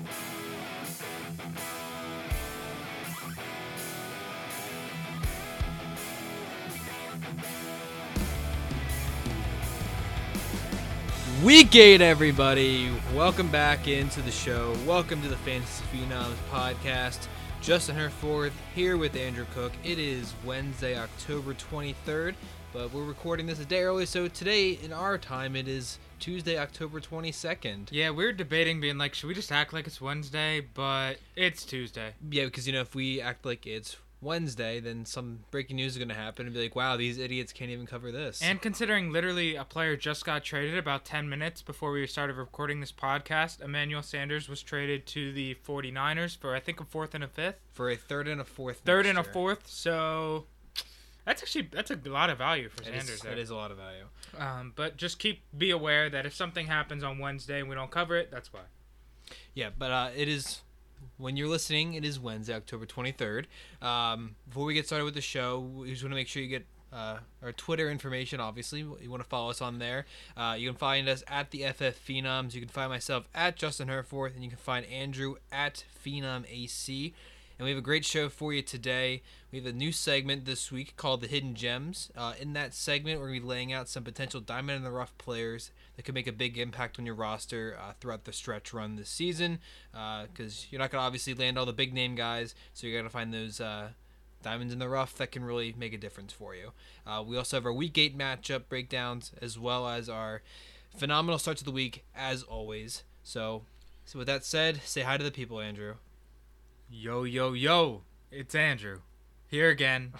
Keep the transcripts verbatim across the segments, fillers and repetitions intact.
Week eight, everybody. Welcome back into the show. Welcome to the Fantasy Phenoms podcast. Justin Herforth here with Andrew Cook. It is Wednesday, October twenty-third, but we're recording this a day early, so today in our time it is Tuesday, October twenty-second. Yeah, we were debating being like, should we just act like it's Wednesday, but it's Tuesday. Yeah, because, you know, if we act like it's Wednesday, then some breaking news is going to happen and be like, wow, these idiots can't even cover this. And considering literally a player just got traded about ten minutes before we started recording this podcast, Emmanuel Sanders was traded to the 49ers for, I think, a fourth and a fifth. For a third and a fourth. Third and year. a fourth, so that's actually, that's a lot of value for It Sanders is, there. It is a lot of value. Um, but just keep, be aware that if something happens on Wednesday and we don't cover it, that's why. Yeah, but uh, it is... When you're listening, it is Wednesday, October twenty-third. Um, before we get started with the show, we just want to make sure you get uh, our Twitter information, obviously. You want to follow us on there. Uh, you can find us at the F F Phenoms. You can find myself at Justin Herforth, and you can find Andrew at Phenom A C. And we have a great show for you today. We have a new segment this week called The Hidden Gems. Uh, in that segment, we're going to be laying out some potential diamond in the rough players that could make a big impact on your roster uh, throughout the stretch run this season. Because uh, you're not going to obviously land all the big name guys, so you're going to find those uh, diamonds in the rough that can really make a difference for you. Uh, we also have our Week eight matchup breakdowns, as well as our phenomenal starts of the week, as always. So, so with that said, say hi to the people, Andrew. Yo, yo, yo, it's Andrew. Here again.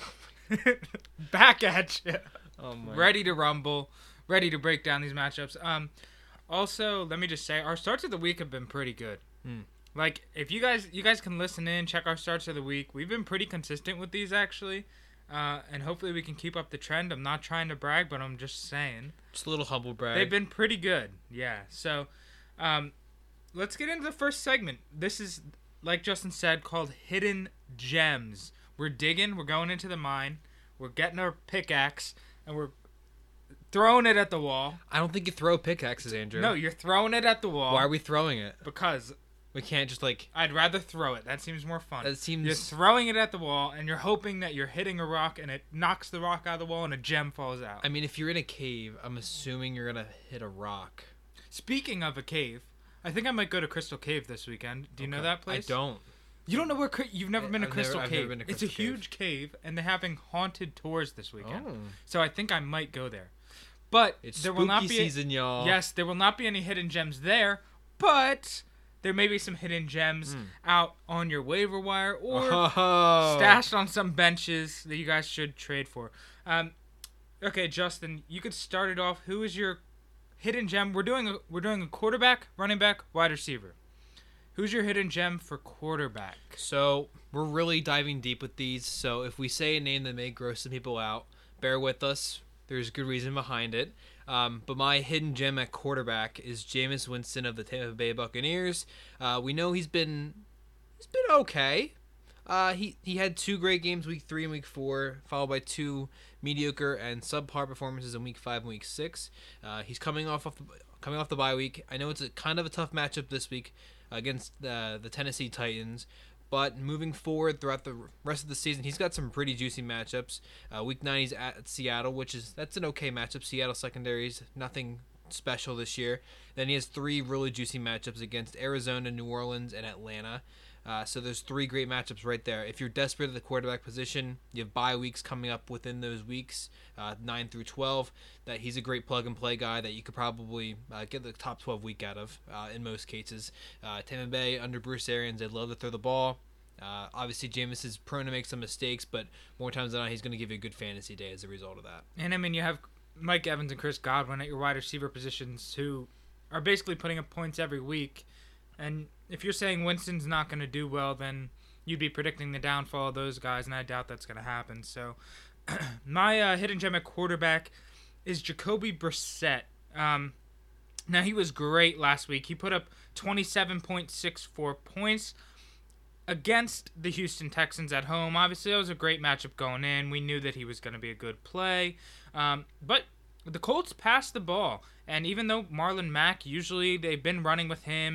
Back at you. Oh my Ready to rumble. Ready to break down these matchups. Um, also, let me just say, our starts of the week have been pretty good. Hmm. Like, if you guys you guys can listen in, check our starts of the week. We've been pretty consistent with these, actually. Uh, and hopefully we can keep up the trend. I'm not trying to brag, but I'm just saying. Just a little humble brag. They've been pretty good. Yeah. So, um, let's get into the first segment. This is, like Justin said, called Hidden Gems. We're digging. We're going into the mine. We're getting our pickaxe, and we're throwing it at the wall. I don't think you throw pickaxes, Andrew. No, you're throwing it at the wall. Why are we throwing it? Because We can't just like... I'd rather throw it. That seems more fun. That seems... You're throwing it at the wall, and you're hoping that you're hitting a rock, and it knocks the rock out of the wall, and a gem falls out. I mean, if you're in a cave, I'm assuming you're going to hit a rock. Speaking of a cave, I think I might go to Crystal Cave this weekend. Do you Okay. know that place? I don't. You don't know where... You've never I- been to I've Crystal never- I've Cave. never been to It's a Crystal Cave. huge cave, and they're having haunted tours this weekend. Oh. So I think I might go there. But It's there will not spooky be... season, y'all. Yes, there will not be any hidden gems there, but there may be some hidden gems Mm. out on your waiver wire or Oh. stashed on some benches that you guys should trade for. Um, okay, Justin, you could start it off. Who is your hidden gem? We're doing a we're doing a quarterback, running back, wide receiver. Who's your hidden gem for quarterback? So, we're really diving deep with these, so if we say a name that may gross some people out, bear with us. There's good reason behind it. Um, but my hidden gem at quarterback is Jameis Winston of the Tampa Bay Buccaneers. Uh, we know he's been he's been okay. Uh, he he had two great games week three and week four, followed by two mediocre and subpar performances in week five and week six. Uh, he's coming off, off the, coming off the bye week. I know it's a kind of a tough matchup this week against the the Tennessee Titans. But moving forward throughout the rest of the season, he's got some pretty juicy matchups. Uh, week nine, he's at Seattle, which is that's an okay matchup. Seattle secondaries, nothing special this year. Then he has three really juicy matchups against Arizona, New Orleans, and Atlanta. Uh, so there's three great matchups right there. If you're desperate at the quarterback position, you have bye weeks coming up within those weeks, uh, nine through twelve. That he's a great plug-and-play guy that you could probably uh, get the top twelve week out of uh, in most cases. Uh, Tampa Bay, under Bruce Arians, they love to throw the ball. Uh, obviously, Jameis is prone to make some mistakes, but more times than not, he's going to give you a good fantasy day as a result of that. And, I mean, you have Mike Evans and Chris Godwin at your wide receiver positions who are basically putting up points every week. And if you're saying Winston's not going to do well, then you'd be predicting the downfall of those guys, and I doubt that's going to happen. So my uh, hidden gem at quarterback is Jacoby Brissett. Um, now, he was great last week. He put up twenty-seven point six four points against the Houston Texans at home. Obviously, it was a great matchup going in. We knew that he was going to be a good play. Um, but the Colts passed the ball. And even though Marlon Mack, usually they've been running with him,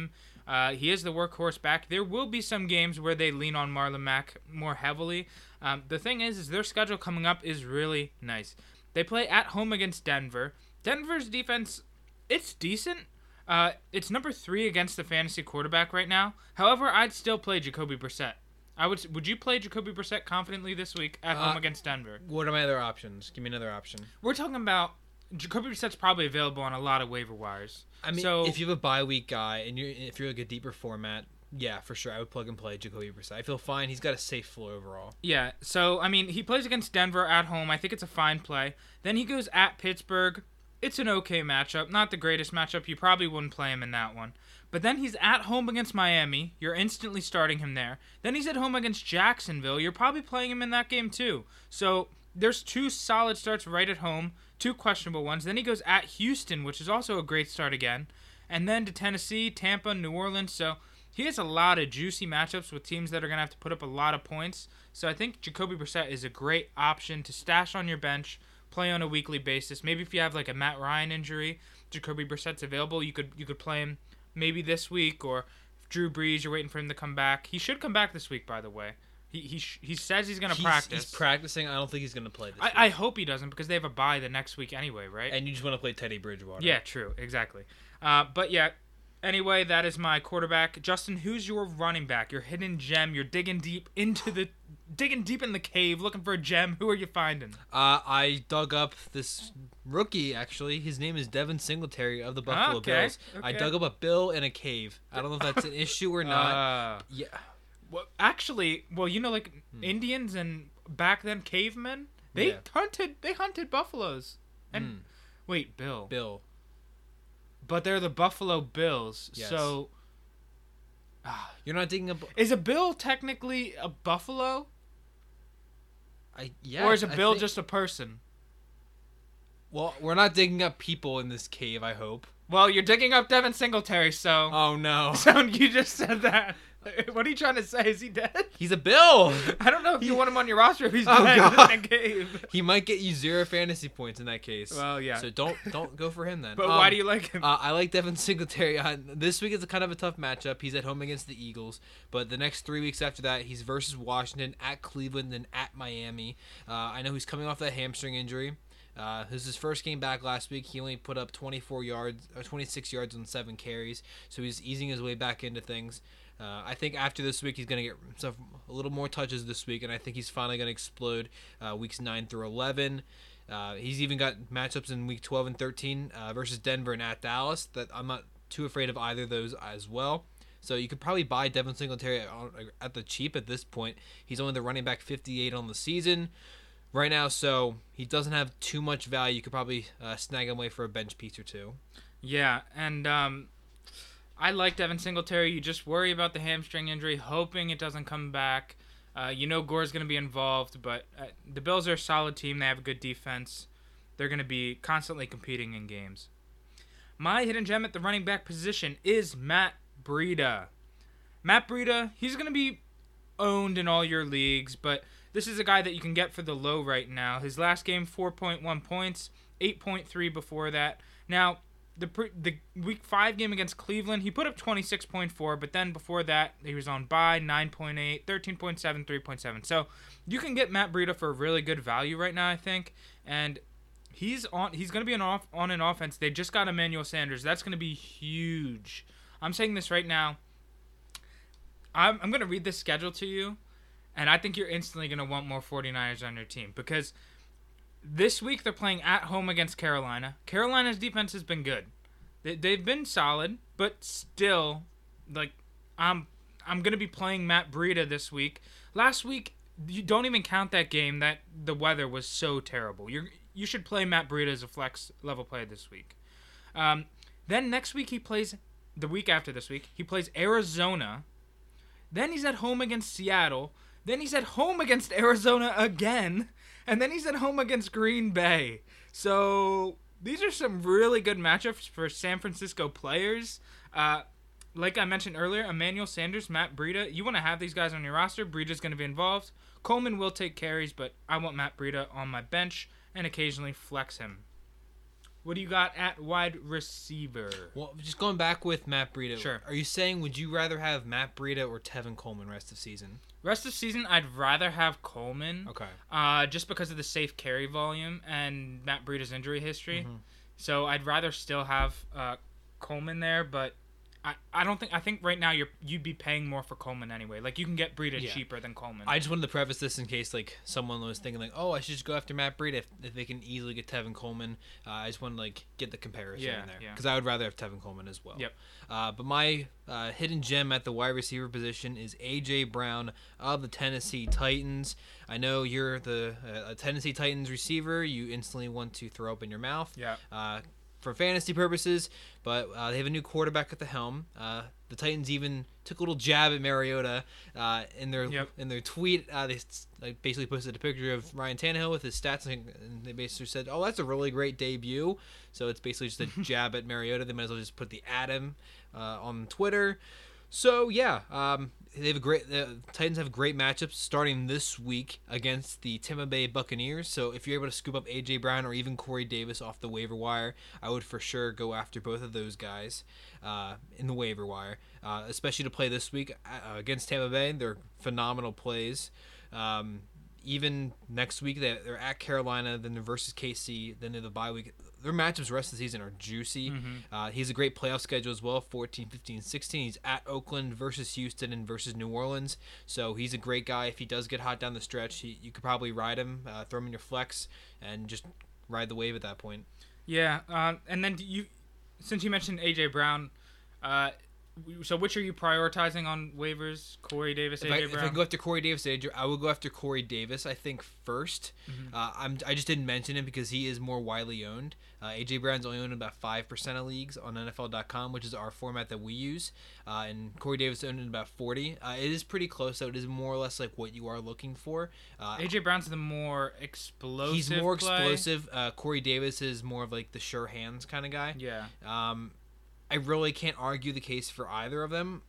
Uh, he is the workhorse back. There will be some games where they lean on Marlon Mack more heavily. Um, the thing is, is their schedule coming up is really nice. They play at home against Denver. Denver's defense, it's decent. Uh, it's number three against the fantasy quarterback right now. However, I'd still play Jacoby Brissett. I would. Would you play Jacoby Brissett confidently this week at Uh, home against Denver? What are my other options? Give me another option. We're talking about Jacoby Brissett's probably available on a lot of waiver wires. I mean, so, if you have a bye week guy and you're if you're like a deeper format, yeah, for sure, I would plug and play Jacoby Brissett. I feel fine. He's got a safe floor overall. Yeah, so, I mean, he plays against Denver at home. I think it's a fine play. Then he goes at Pittsburgh. It's an okay matchup. Not the greatest matchup. You probably wouldn't play him in that one. But then he's at home against Miami. You're instantly starting him there. Then he's at home against Jacksonville. You're probably playing him in that game too. So there's two solid starts right at home, two questionable ones. Then he goes at Houston, which is also a great start again. And then to Tennessee, Tampa, New Orleans. So he has a lot of juicy matchups with teams that are going to have to put up a lot of points. So I think Jacoby Brissett is a great option to stash on your bench, play on a weekly basis. Maybe if you have like a Matt Ryan injury, Jacoby Brissett's available. You could you could play him maybe this week, or if Drew Brees, you're waiting for him to come back. He should come back this week, by the way. He he sh- he says he's going to practice. He's practicing. I don't think he's going to play this I, week. I hope he doesn't, because they have a bye the next week anyway, right? And you just want to play Teddy Bridgewater. Yeah, true, exactly. Uh, but yeah, anyway, that is my quarterback. Justin, who's your running back? Your hidden gem. You're digging deep into the digging deep in the cave, looking for a gem. Who are you finding? Uh, I dug up this rookie, actually. His name is Devin Singletary of the Buffalo Okay, Bills. I okay. dug up a bill in a cave. I don't know if that's an issue or not. Uh, yeah. well, actually, well, you know, like Indians and back then cavemen, they Yeah. hunted. They hunted buffaloes. And Mm. wait, Bill. Bill. But they're the Buffalo Bills. Yes. So You're not digging up... is a bill technically a buffalo, I, yeah, or is a I bill think- just a person? Well, we're not digging up people in this cave, I hope. Well, you're digging up Devin Singletary, so. Oh, no. So you just said that. What are you trying to say? Is he dead? He's a Bill! I don't know if you want him on your roster if he's Oh, dead God. in a cave. He might get you zero fantasy points in that case. Well, yeah. So don't don't go for him then. But Um, why do you like him? Uh, I like Devin Singletary. Uh, this week is a kind of a tough matchup. He's at home against the Eagles, but the next three weeks after that, he's versus Washington, at Cleveland, and at Miami. Uh, I know he's coming off that hamstring injury. Uh, this is his first game back last week. He only put up twenty-four yards, or twenty-six yards on seven carries, so he's easing his way back into things. Uh, I think after this week, he's going to get himself a little more touches this week, and I think he's finally going to explode uh, weeks nine through eleven. Uh, he's even got matchups in week twelve and thirteen uh, versus Denver and at Dallas that I'm not too afraid of either of those as well. So you could probably buy Devin Singletary at the cheap at this point. He's only the running back fifty-eight on the season right now, so he doesn't have too much value. You could probably uh, snag him away for a bench piece or two. Yeah, and um, I like Devin Singletary. You just worry about the hamstring injury, hoping it doesn't come back. Uh, you know Gore's going to be involved, but uh, the Bills are a solid team. They have a good defense. They're going to be constantly competing in games. My hidden gem at the running back position is Matt Breida. Matt Breida, he's going to be owned in all your leagues, but this is a guy that you can get for the low right now. His last game, four point one points, eight point three before that. Now, the pre- the week five game against Cleveland, he put up twenty-six point four, but then before that, he was on bye, nine point eight, thirteen point seven, three point seven. So you can get Matt Breida for a really good value right now, I think. And he's on he's going to be an off, on an offense. They just got Emmanuel Sanders. That's going to be huge. I'm saying this right now. I'm, I'm going to read this schedule to you, and I think you're instantly going to want more 49ers on your team, because this week they're playing at home against Carolina. Carolina's defense has been good. They, they've been solid, but still, like, I'm I'm going to be playing Matt Breida this week. Last week, you don't even count that game. That the weather was so terrible. You you should play Matt Breida as a flex level player this week. Um, then next week he plays, the week after this week, he plays Arizona. Then he's at home against Seattle. Then he's at home against Arizona again. And then he's at home against Green Bay. So these are some really good matchups for San Francisco players. Uh, like I mentioned earlier, Emmanuel Sanders, Matt Breida. You want to have these guys on your roster. Breida's going to be involved. Coleman will take carries, but I want Matt Breida on my bench and occasionally flex him. What do you got at wide receiver? Well, just going back with Matt Breida. Sure. Are you saying would you rather have Matt Breida or Tevin Coleman rest of season? Rest of season, I'd rather have Coleman. Okay. Uh, just because of the safe carry volume and Matt Breida's injury history. Mm-hmm. So I'd rather still have uh, Coleman there, but I, I don't think I think right now you're you'd be paying more for Coleman anyway. Like you can get Breida Yeah. cheaper than Coleman. I just wanted to preface this in case like someone was thinking like, oh, I should just go after Matt Breida if, if they can easily get Tevin Coleman. Uh, I just want to like get the comparison Yeah, in there yeah. because I would rather have Tevin Coleman as well. Yep. Uh, but my uh, hidden gem at the wide receiver position is A J Brown of the Tennessee Titans. I know you're the uh, a Tennessee Titans receiver. You instantly want to throw up in your mouth. Yeah. Uh, for fantasy purposes, but uh, they have a new quarterback at the helm. Uh, the Titans even took a little jab at Mariota uh, in their Yep. in their tweet. Uh, they like, basically posted a picture of Ryan Tannehill with his stats, and they basically said, "Oh, that's a really great debut." So it's basically just a jab at Mariota. They might as well just put the Adam uh, on Twitter. So yeah, um, they have a great. The Titans have great matchups starting this week against the Tampa Bay Buccaneers. So if you're able to scoop up A J Brown or even Corey Davis off the waiver wire, I would for sure go after both of those guys uh, in the waiver wire, uh, especially to play this week uh, against Tampa Bay. They're phenomenal plays. Um, even next week, they- they're at Carolina, then they're versus K C, then they're the bye week. Their matchups the rest of the season are juicy. Mm-hmm. Uh, he's a great playoff schedule as well, fourteen, fifteen, sixteen. He's at Oakland versus Houston and versus New Orleans. So he's a great guy. If he does get hot down the stretch, he, you could probably ride him, uh, throw him in your flex, and just ride the wave at that point. Yeah. Uh, and then you, since you mentioned A J Brown, uh, so which are you prioritizing on waivers? Corey Davis, If A I, J if Brown. I go after Corey Davis, I will go after Corey Davis, I think, first. Mhm. Uh, I'm, I just didn't mention him because he is more widely owned. Uh, A J Brown's only owned in about five percent of leagues on N F L dot com, which is our format that we use. Uh, and Corey Davis owned in about forty. Uh, it is pretty close, though. It is more or less like what you are looking for. Uh, A J Brown's the more explosive. he's more play. explosive. Uh, Corey Davis is more of like the sure hands kind of guy. Yeah. Um, I really can't argue the case for either of them.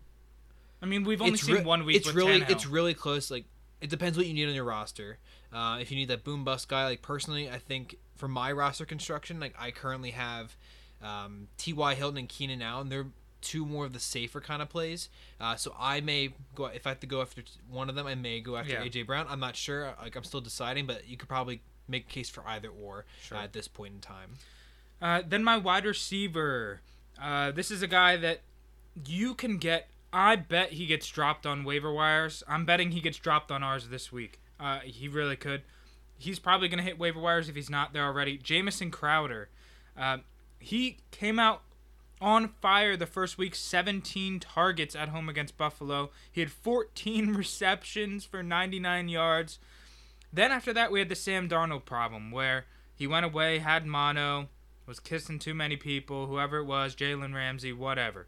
I mean, we've only It's seen re- one week It's with really, Tannehill. it's really close. Like, it depends what you need on your roster. Uh, if you need that boom bust guy, like personally, I think for my roster construction, like I currently have um, T Y Hilton and Keenan Allen. They're two more of the safer kind of plays. Uh, so I may go if I have to go after one of them. I may go after Yeah. A J Brown. I'm not sure. Like I'm still deciding, but you could probably make a case for either or Sure. uh, at this point in time. Uh, then my wide receiver. Uh, this is a guy that you can get. I bet he gets dropped on waiver wires. I'm betting he gets dropped on ours this week. Uh, he really could. He's probably going to hit waiver wires if he's not there already. Jamison Crowder. Uh, he came out on fire the first week, seventeen targets at home against Buffalo. He had fourteen receptions for ninety-nine yards. Then after that, we had the Sam Darnold problem where he went away, had mono, was kissing too many people, whoever it was, Jalen Ramsey, whatever.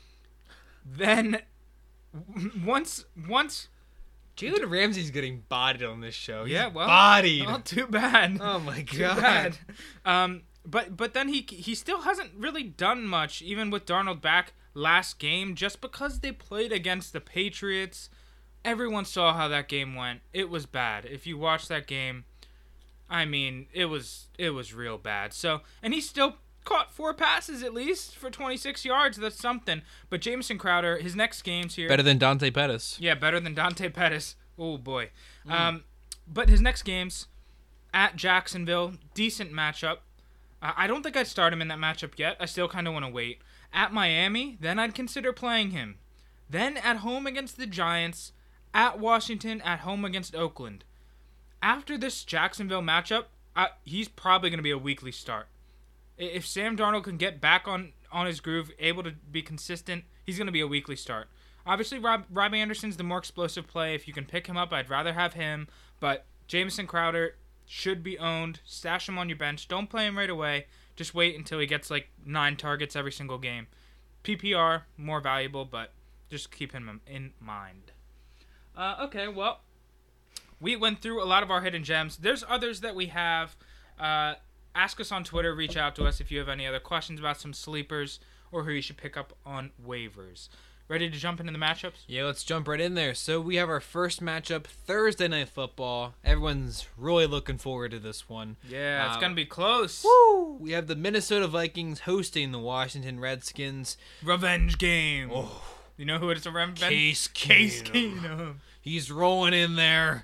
Then once once Jalen Ramsey's getting bodied on this show. He's yeah, well, bodied. well, too bad. Oh my Too god. bad. Um, but but then he he still hasn't really done much, even with Darnold back last game, just because they played against the Patriots. Everyone saw how that game went. It was bad. If you watch that game, I mean, it was it was real bad. So, and he still caught four passes at least for twenty-six yards. That's something. But Jamison Crowder, his next games here, Better than Dante Pettis. yeah, better than Dante Pettis. Oh boy. Um, but his next games at Jacksonville, decent matchup. Uh, I don't think I'd start him in that matchup yet. I still kind of want to wait. At Miami, then I'd consider playing him. Then at home against the Giants, at Washington, at home against Oakland. After this Jacksonville matchup, I, he's probably going to be a weekly start. I- If Sam Darnold can get back on, on his groove, able to be consistent, he's going to be a weekly start. Obviously, Rob, Rob Anderson's the more explosive play. If you can pick him up, I'd rather have him. But Jamison Crowder should be owned. Stash him on your bench. Don't play him right away. Just wait until he gets like nine targets every single game. P P R, more valuable, but just keep him in mind. Uh, okay, well, we went through a lot of our hidden gems. There's others that we have. Uh, ask us on Twitter. Reach out to us if you have any other questions about some sleepers or who you should pick up on waivers. Ready to jump into the matchups? Yeah, let's jump right in there. So we have our first matchup, Thursday Night Football. Everyone's really looking forward to this one. Yeah, it's Uh, going to be close. Woo! We have the Minnesota Vikings hosting the Washington Redskins. Revenge game. Oh, You know who it's a revenge? Case Case Keenum. Keenum. He's rolling in there,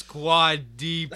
squad deep.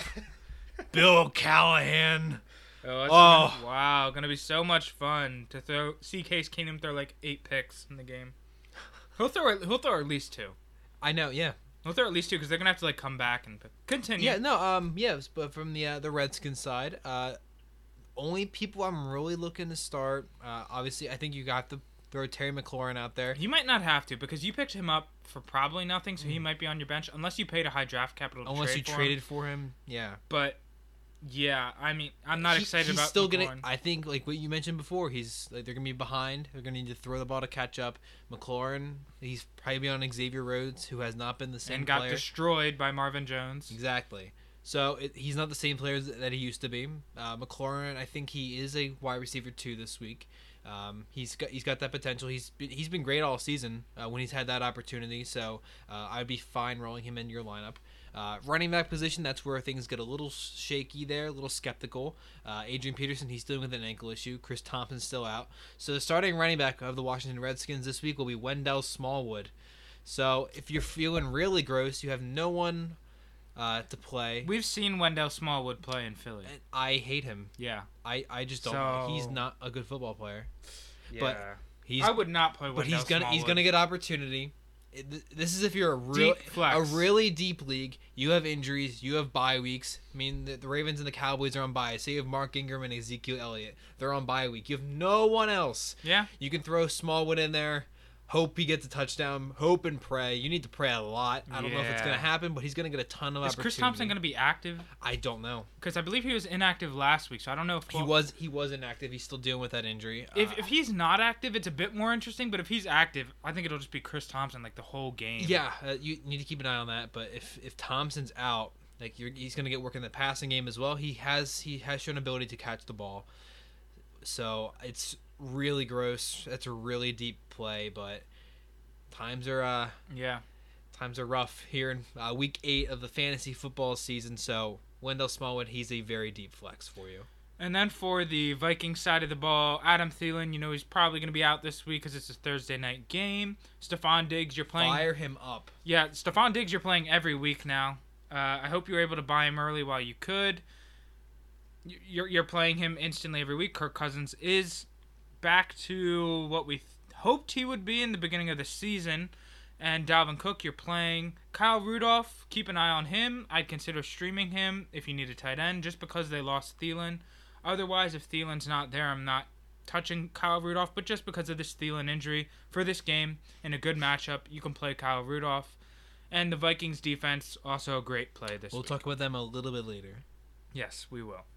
Bill Callahan. Oh, that's Oh. gonna- wow, gonna be so much fun to throw. See Case Keenum throw like eight picks in the game. He'll throw. He'll throw at least two. I know, yeah. He'll throw at least two because they're gonna have to like come back and continue. Yeah, no, um, yes, but from the uh, the Redskins side, uh, only people I'm really looking to start. Uh, obviously, I think you got to throw Terry McLaurin out there. You might not have to because you picked him up for probably nothing, so he might be on your bench unless you paid a high draft capital. To Unless trade you for traded him. for him, yeah. But yeah, I mean, I'm not He- excited he's about. still McLaurin. gonna. I think like what you mentioned before. He's like they're gonna be behind. They're gonna need to throw the ball to catch up. McLaurin, he's probably on Xavier Rhodes, who has not been the same and got player. destroyed by Marvin Jones. Exactly. So it, he's not the same player that he used to be. Uh, McLaurin, I think he is a wide receiver two this week. Um, he's got he's got that potential. He's been, he's been great all season uh, when he's had that opportunity. So uh, I'd be fine rolling him in your lineup. Uh, running back position, that's where things get a little shaky there, a little skeptical. Uh, Adrian Peterson, he's dealing with an ankle issue. Chris Thompson's still out. So the starting running back of the Washington Redskins this week will be Wendell Smallwood. So if you're feeling really gross, you have no one uh, to play. We've seen Wendell Smallwood play in Philly. And I hate him. Yeah, I, I just don't. So- He's not a good football player. yeah. But He's I would not play Wendell but he's gonna he's Smallwood. gonna get opportunity. It- th- This is if you're a real Deep flex. a really deep league. You have injuries. You have bye weeks. I mean, the, the Ravens and the Cowboys are on bye. Say you have Mark Ingram and Ezekiel Elliott. They're on bye week. You have no one else. Yeah. You can throw Smallwood in there. Hope he gets a touchdown. Hope and pray. You need to pray a lot. I don't know if it's Yeah. gonna happen, but he's gonna get a ton of Is opportunity. Chris Thompson going to be active? I don't know. Because I believe he was inactive last week, so I don't know if He was he was inactive. He's still dealing with that injury. If, Uh, if he's not active, it's a bit more interesting. But if he's active, I think it'll just be Chris Thompson like the whole game. Yeah, uh, you need to keep an eye on that. But if if Thompson's out, like you're, he's going to get work in the passing game as well. He has he has shown ability to catch the ball, so it's really gross. That's a really deep play, but times are uh Yeah. times are rough here in uh, week eight of the fantasy football season. So Wendell Smallwood, he's a very deep flex for you. And then for the Vikings side of the ball, Adam Thielen, you know he's probably going to be out this week because it's a Thursday night game. Stephon Diggs, you're playing. Fire him up. Yeah, Stephon Diggs, you're playing every week now. Uh, I hope you were able to buy him early while you could. You- You're you're playing him instantly every week. Kirk Cousins is back to what we th- hoped he would be in the beginning of the season. And Dalvin Cook, you're playing. Kyle Rudolph, keep an eye on him. I'd consider streaming him if you need a tight end, just because they lost Thielen. Otherwise, if Thielen's not there, I'm not touching Kyle Rudolph. But just because of this Thielen injury for this game, in a good matchup, you can play Kyle Rudolph. And the Vikings defense, also a great play this We'll week. talk about them a little bit later. Yes, we will.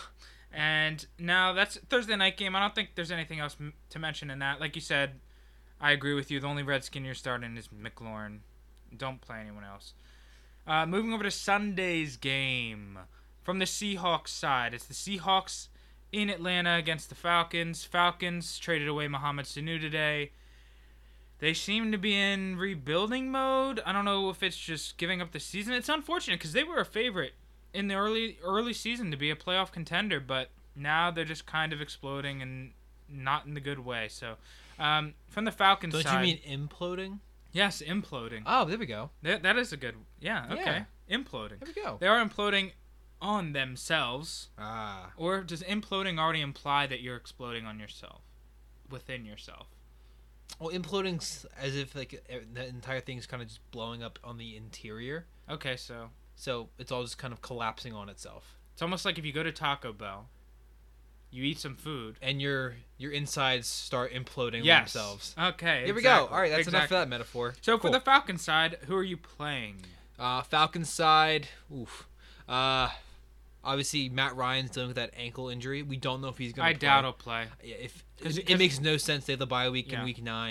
And now that's Thursday night game. I don't think there's anything else m- to mention in that. Like you said, I agree with you. The only Redskin you're starting is McLaurin. Don't play anyone else. Uh, moving over to Sunday's game. From the Seahawks side, it's the Seahawks in Atlanta against the Falcons. Falcons traded away Mohamed Sanu today. They seem to be in rebuilding mode. I don't know if it's just giving up the season. It's unfortunate because they were a favorite in the early early season to be a playoff contender, but now they're just kind of exploding and not in the good way. So, um, from the Falcons Don't side, you mean imploding? yes, imploding. Oh, there we go. That that is a good, yeah, okay, imploding. There we go. They are imploding on themselves, Ah. or does imploding already imply that you're exploding on yourself, within yourself? Well, imploding's as if like e- the entire thing's kind of just blowing up on the interior, Okay, so so it's all just kind of collapsing on itself, it's almost like if you go to Taco Bell, you eat some food. and your your insides start imploding on Yes. themselves. Okay. Here we exactly, go. All right, that's enough for exactly. that metaphor. So Cool. for the Falcons side, who are you playing? uh, Falcons side, oof. Uh, obviously Matt Ryan's dealing with that ankle injury. We don't know if he's gonna. I play. doubt he'll play. Yeah, if 'Cause- it, 'cause- it makes no sense. They have the bye week Yeah. in week nine,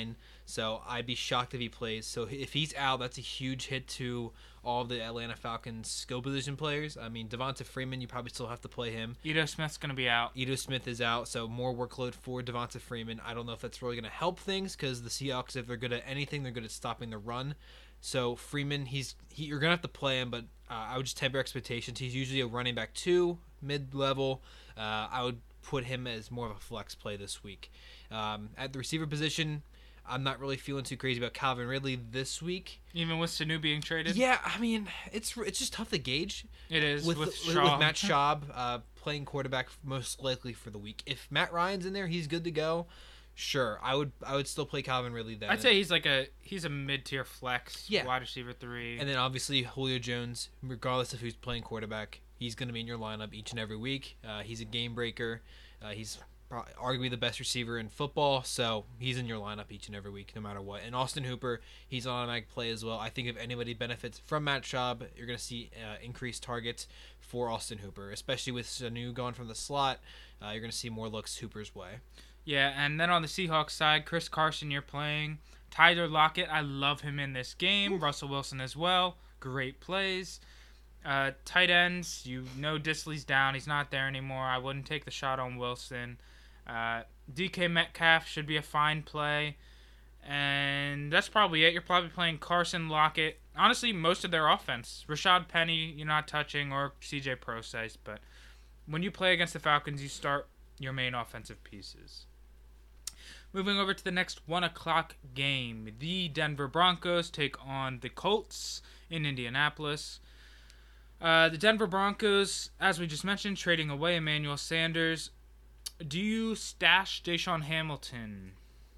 So I'd be shocked if he plays. So if he's out, that's a huge hit to all of the Atlanta Falcons skill position players. I mean, Devonta Freeman, you probably still have to play him. Ito Smith's going to be out. Ito Smith is out, so more workload for Devonta Freeman. I don't know if that's really going to help things because the Seahawks, if they're good at anything, they're good at stopping the run. So Freeman, he's he, you're going to have to play him, but uh, I would just temper expectations. He's usually a running back two, mid-level. Uh, I would put him as more of a flex play this week. Um, at the receiver position, I'm not really feeling too crazy about Calvin Ridley this week. Even with Sanu being traded? Yeah, I mean, it's it's just tough to gauge. It is. With, with, with, with Matt Schaub uh, playing quarterback most likely for the week. If Matt Ryan's in there, he's good to go. Sure, I would I would still play Calvin Ridley then. I'd say he's like a he's a mid-tier flex, yeah. wide receiver three. And then obviously Julio Jones, regardless of who's playing quarterback, he's going to be in your lineup each and every week. Uh, he's a game breaker. Uh, he's probably, arguably the best receiver in football, so he's in your lineup each and every week, no matter what. And Austin Hooper, he's an automatic play as well. I think if anybody benefits from Matt Schaub, you're going to see uh, increased targets for Austin Hooper, especially with Sanu going from the slot. Uh, you're going to see more looks Hooper's way. Yeah, and then on the Seahawks side, Chris Carson, you're playing. Tyler Lockett, I love him in this game. Ooh. Russell Wilson as well. Great plays. Uh, tight ends, you know Disley's down. He's not there anymore. I wouldn't take the shot on Wilson. Uh, D K Metcalf should be a fine play. And that's probably it. You're probably playing Carson, Lockett. Honestly, most of their offense. Rashad Penny, you're not touching, or C J Prosise. But when you play against the Falcons, you start your main offensive pieces. Moving over to the next one o'clock game. The Denver Broncos take on the Colts in Indianapolis. Uh, the Denver Broncos, as we just mentioned, trading away Emmanuel Sanders. Do you stash Deshaun Hamilton?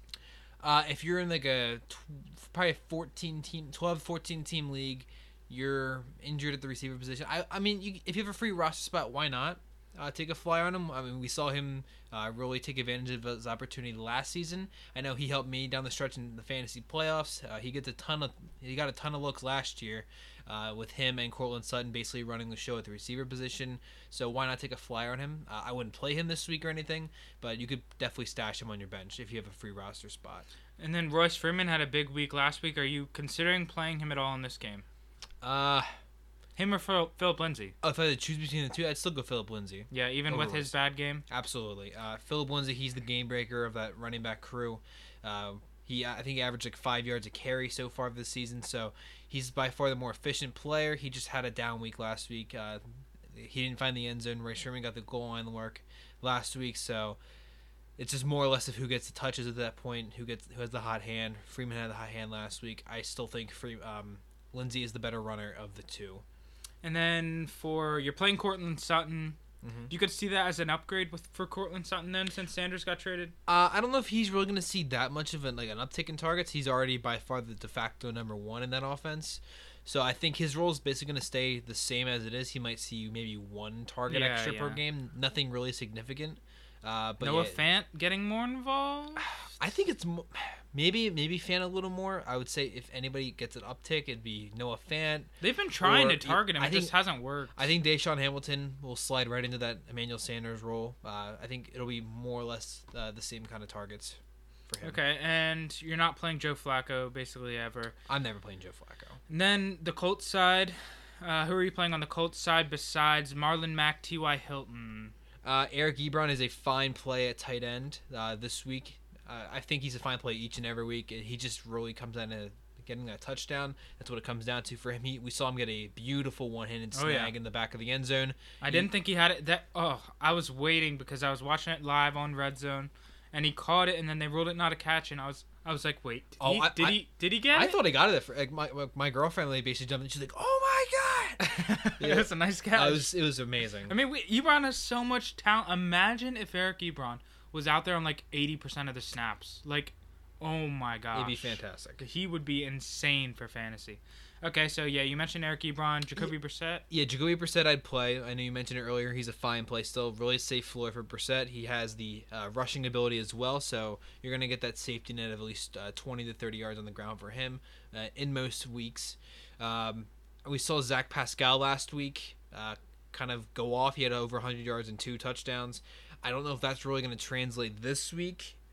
Uh, if you're in like a tw- probably a fourteen team, twelve, fourteen team league, you're injured at the receiver position. I, I mean, you, if you have a free roster spot, why not? Uh, take a flyer on him. I mean, we saw him uh, really take advantage of his opportunity last season. I know he helped me down the stretch in the fantasy playoffs. Uh, he gets a ton of he got a ton of looks last year uh, with him and Courtland Sutton basically running the show at the receiver position. So why not take a flyer on him? Uh, I wouldn't play him this week or anything, but you could definitely stash him on your bench if you have a free roster spot. And then Royce Freeman had a big week last week. Are you considering playing him at all in this game? Uh. Him or Phil, Philip Lindsay? Oh, if I had to choose between the two, I'd still go Philip Lindsay. Yeah, even with his bad game? Absolutely. Uh, Philip Lindsay, he's the game breaker of that running back crew. Uh, he, I think he averaged like five yards a carry so far this season, so he's by far the more efficient player. He just had a down week last week. Uh, he didn't find the end zone. Ray Sherman got the goal line work last week, so it's just more or less of who gets the touches at that point, who gets who has the hot hand. Freeman had the hot hand last week. I still think Free, um, Lindsay is the better runner of the two. And then for you're playing Courtland Sutton, mm-hmm. you could see that as an upgrade with for Courtland Sutton then since Sanders got traded. Uh, I don't know if he's really going to see that much of an like an uptick in targets. He's already by far the de facto number one in that offense, so I think his role is basically going to stay the same as it is. He might see maybe one target yeah, extra yeah. per game, nothing really significant. Uh, but Noah yeah, Fant getting more involved. I think it's mo- maybe maybe Fant a little more. I would say if anybody gets an uptick, it'd be Noah Fant. They've been trying or, to target him. I It think, just hasn't worked. I think Deshaun Hamilton will slide right into that Emmanuel Sanders role. Uh, I think it'll be more or less uh, the same kind of targets for him. Okay, and you're not playing Joe Flacco basically ever. I'm never playing Joe Flacco. And then the Colts side. Uh, who are you playing on the Colts side besides Marlon Mack, T Y. Hilton? Uh, Eric Ebron is a fine play at tight end uh, this week. Uh, I think he's a fine play each and every week. He just really comes down to getting that touchdown. That's what it comes down to for him. He, we saw him get a beautiful one-handed snag oh, yeah. in the back of the end zone. I he, didn't think he had it. That oh, I was waiting because I was watching it live on Red Zone, and he caught it, and then they ruled it not a catch, and I was I was like, wait, did, oh, he, I, did I, he did he get I it? I thought he got it. For, like my my girlfriend like, basically jumped in. She's like, oh my god. Yeah. It was a nice catch. Uh, it, was, it was amazing. I mean, we, Ebron has so much talent. Imagine if Eric Ebron was out there on like eighty percent of the snaps. Like, oh my gosh. It'd be fantastic. He would be insane for fantasy. Okay, so yeah, you mentioned Eric Ebron, Jacoby Brissett. Yeah, Jacoby Brissett I'd play. I know you mentioned it earlier. He's a fine play still. Really safe floor for Brissett. He has the uh, rushing ability as well, so you're going to get that safety net of at least uh, twenty to thirty yards on the ground for him uh, in most weeks. Um, we saw Zach Pascal last week uh, kind of go off. He had over one hundred yards and two touchdowns. I don't know if that's really going to translate this week.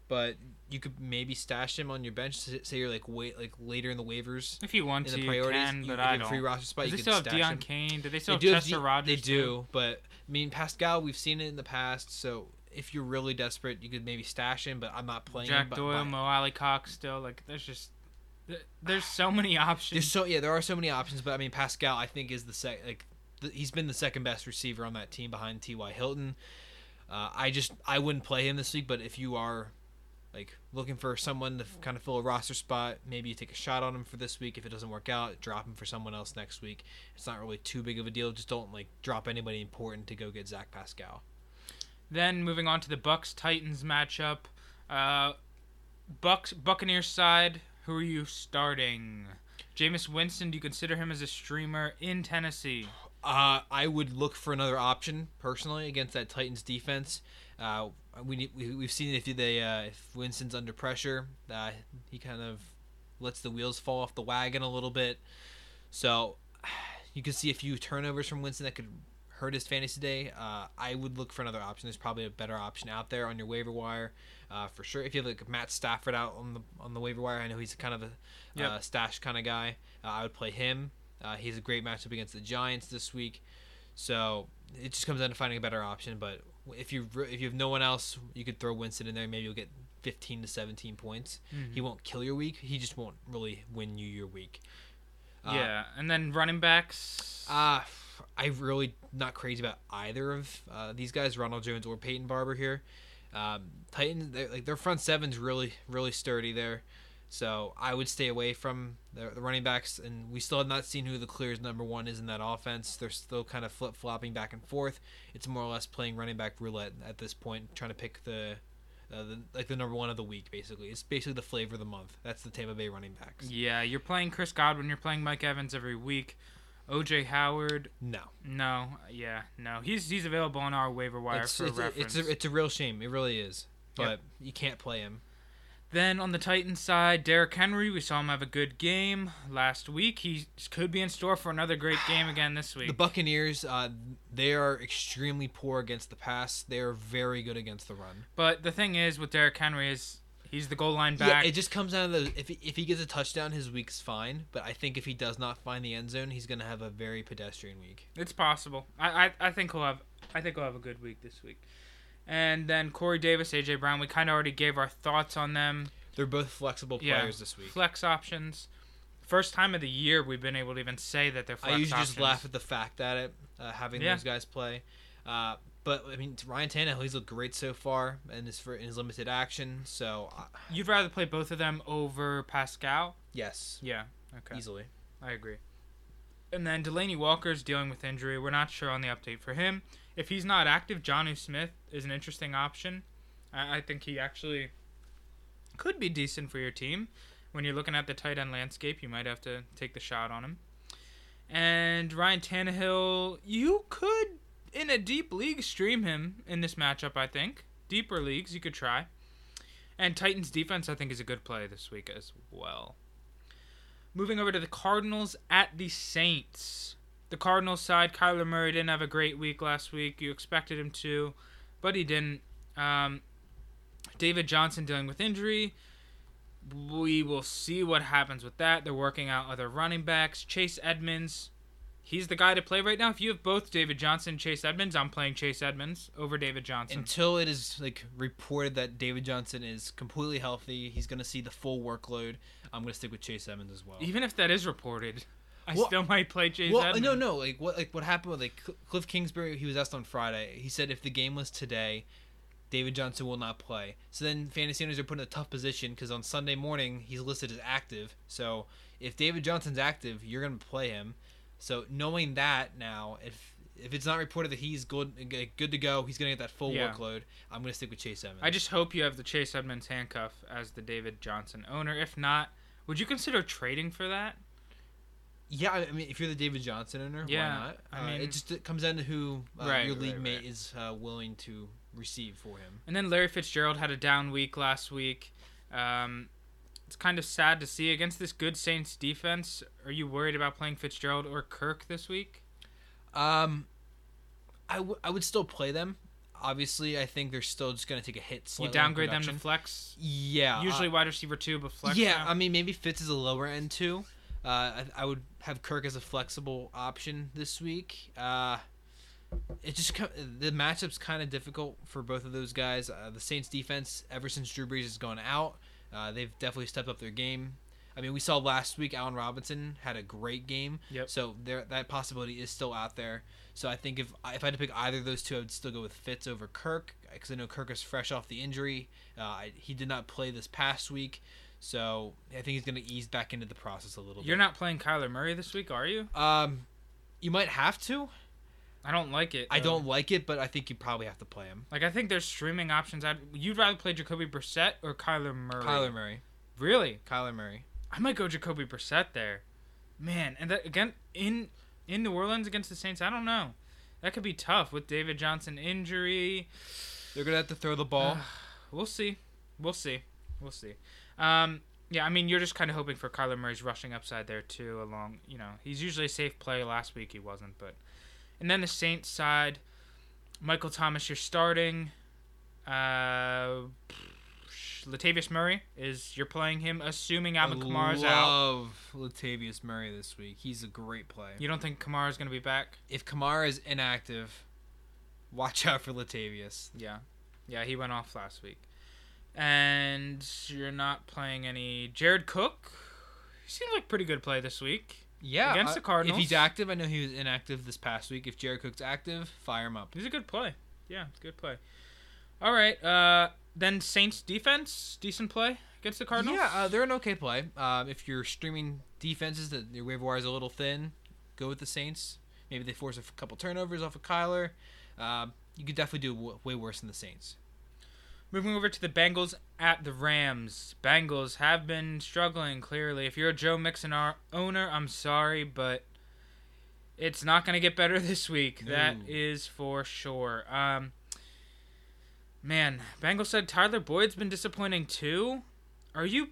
but you could maybe stash him on your bench. Say you're like wait like later in the waivers. If you want in to, the you priorities, can, you, but if I you have a free don't. roster spot, Do you they could still have stash Deion him. Kane? Do they still They have do have Chester De- Rogers? They too? do, but I mean Pascal, we've seen it in the past. So if you're really desperate, you could maybe stash him. But I'm not playing Jack him. But Doyle, my- Mo Alley Cox still. Like, there's just... th- There's so many options. There's so yeah, there are so many options. But I mean Pascal, I think is the sec like the, he's been the second best receiver on that team behind T Y. Hilton. Uh, I just I wouldn't play him this week. But if you are like looking for someone to kind of fill a roster spot, maybe you take a shot on him for this week. If it doesn't work out, drop him for someone else next week. It's not really too big of a deal. Just don't like drop anybody important to go get Zach Pascal. Then moving on to the Bucks Titans matchup. Uh, Bucks Buccaneers side. Who are you starting? Jameis Winston. Do you consider him as a streamer in Tennessee? Uh, I would look for another option personally against that Titans defense. Uh, we, need, we we've seen if they uh, if Winston's under pressure, uh, he kind of lets the wheels fall off the wagon a little bit. So you can see a few turnovers from Winston that could hurt his fantasy day. Uh, I would look for another option. There's probably a better option out there on your waiver wire, uh, for sure. If you have like Matt Stafford out on the on the waiver wire, I know he's kind of a Yep. uh, stash kind of guy. Uh, I would play him. Uh, he's a great matchup against the Giants this week. So it just comes down to finding a better option. But if you if you have no one else, you could throw Winston in there. Maybe you'll get fifteen to seventeen points. Mm-hmm. He won't kill your week. He just won't really win you your week. Uh, Yeah, and then running backs. Uh, I really not crazy about either of uh, these guys, Ronald Jones or Peyton Barber here. Um, Titans, like their front seven's really really sturdy there. So I would stay away from the, the running backs, and we still have not seen who the clear number one is in that offense. They're still kind of flip flopping back and forth. It's more or less playing running back roulette at this point, trying to pick the, uh, the like the number one of the week. Basically, it's basically the flavor of the month. That's the Tampa Bay running backs. Yeah, you're playing Chris Godwin. You're playing Mike Evans every week. O J Howard. No, No, yeah, no. He's he's available on our waiver wire it's for it's a, reference. it's a it's a real shame. It really is, but Yep. you can't play him. Then on the Titans side, Derrick Henry, we saw him have a good game last week. He could be in store for another great game again this week. The Buccaneers, uh, they are extremely poor against the pass. They are very good against the run. But the thing is with Derrick Henry is he's the goal line Yeah, back. it just comes down to the, if he, if he gets a touchdown, his week's fine. But I think if he does not find the end zone, he's gonna have a very pedestrian week. It's possible. I, I I think he'll have I think he'll have a good week this week. And then Corey Davis, A J Brown, we kind of already gave our thoughts on them. They're both flexible Yeah, players this week. Flex options. First time of the year we've been able to even say that they're flex I usually options. just laugh at the fact that it uh, having Yeah. those guys play. Uh, but I mean, Ryan Tannehill, he's looked great so far in his for in his limited action. So uh, You'd rather play both of them over Pascal? yes, Yeah. Okay. easily. I agree. And then Delaney Walker's dealing with injury. We're not sure on the update for him. If he's not active, Jonnu Smith is an interesting option. I, I think he actually could be decent for your team. When you're looking at the tight end landscape, you might have to take the shot on him. And Ryan Tannehill, you could, in a deep league, stream him in this matchup, I think. Deeper leagues, you could try. And Titans defense, I think, is a good play this week as well. Moving over to the Cardinals at the Saints. The Cardinals side, Kyler Murray didn't have a great week last week. You expected him to, but he didn't. Um, David Johnson dealing with injury. We will see what happens with that. They're working out other running backs. Chase Edmonds, he's the guy to play right now. If you have both David Johnson and Chase Edmonds, I'm playing Chase Edmonds over David Johnson. Until it is like reported that David Johnson is completely healthy, he's going to see the full workload. I'm going to stick with Chase Edmonds as well. Even if that is reported, I Well- still might play Chase well, Edmonds. no, no, like what, like what happened with like Cl- Cliff Kingsbury? He was asked on Friday. He said if the game was today, David Johnson will not play. So then fantasy owners are put in a tough position because on Sunday morning he's listed as active. So if David Johnson's active, you're going to play him. So knowing that now, if if it's not reported that he's good good to go, he's going to get that full Yeah. workload. I'm going to stick with Chase Edmonds. I just hope you have the Chase Edmonds handcuff as the David Johnson owner. If not, would you consider trading for that? Yeah, I mean, if you're the David Johnson owner, Yeah, why not? I Uh, mean- it just it comes down to who uh, Right, your league right, mate right. is uh, willing to receive for him. And then Larry Fitzgerald had a down week last week. Um, it's kind of sad to see against this good Saints defense. Are you worried about playing Fitzgerald or Kirk this week? Um, I, w- I would still play them. obviously, I think they're still just going to take a hit You slightly on downgrade them to production. flex. Yeah. Usually uh, wide receiver two, but flex. Yeah, now. I mean, maybe Fitz is a lower end too. Uh, I, I would have Kirk as a flexible option this week. Uh, it just co- the matchup's kind of difficult for both of those guys. Uh, the Saints defense, ever since Drew Brees has gone out, uh, they've definitely stepped up their game. I mean, we saw last week Allen Robinson had a great game. Yep. So there, that possibility is still out there. So I think if if I had to pick either of those two, I would still go with Fitz over Kirk, because I know Kirk is fresh off the injury. Uh, I, he did not play this past week, so I think he's going to ease back into the process a little bit. You're not playing Kyler Murray this week, are you? Um, you might have to. I don't like it. I though. don't like it, but I think you probably have to play him. Like, I think there's streaming options. I'd, you'd rather play Jacoby Brissett or Kyler Murray? Kyler Murray. Really? Kyler Murray. I might go Jacoby Brissett there. Man, and that, again, in in New Orleans against the Saints, I don't know. That could be tough with David Johnson injury. They're going to have to throw the ball. We'll see. We'll see. We'll see. Um, yeah, I mean, you're just kind of hoping for Kyler Murray's rushing upside there, too, along, you know. He's usually a safe play. Last week he wasn't, but... And then the Saints side, Michael Thomas, you're starting. Uh, Latavius Murray is you're playing him, assuming Alvin Kamara's I out. love Latavius Murray this week. He's a great play. You don't think Kamara's going to be back? If Kamara is inactive, watch out for Latavius. Yeah. Yeah, he went off last week. And you're not playing any Jared Cook. He seems like pretty good play this week. Yeah, Against uh, the Cardinals. If he's active, I know he was inactive this past week. If Jared Cook's active, fire him up. He's a good play. Yeah, it's a good play. All right. Uh, then Saints defense, decent play against the Cardinals. Yeah, uh, they're an okay play. Um, if you're streaming defenses that your waiver wire is a little thin, go with the Saints. Maybe they force a f- couple turnovers off of Kyler. Uh, you could definitely do w- way worse than the Saints. Moving over to the Bengals at the Rams. Bengals have been struggling, clearly. If you're a Joe Mixon ar- owner, I'm sorry, but it's not going to get better this week. No. That is for sure. Um, man, Bengals said Tyler Boyd's been disappointing too. Are you...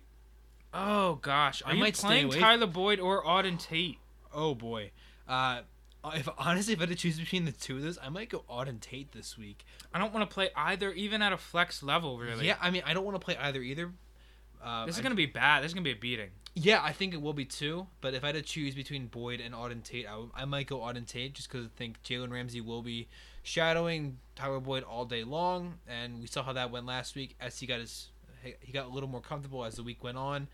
Oh, gosh. Are I you might stay playing away Tyler Boyd or Auden Tate? Oh, boy. Uh, if honestly, if I had to choose between the two of those, I might go Auden Tate this week. I don't want to play either, even at a flex level, really. Yeah, I mean, I don't want to play either either. Uh, This is I- going to be bad. This is going to be a beating. Yeah, I think it will be too. But if I had to choose between Boyd and Auden Tate, I, w- I might go Auden Tate just because I think Jalen Ramsey will be shadowing Tyler Boyd all day long, and we saw how that went last week. As he got his, he got a little more comfortable as the week went on.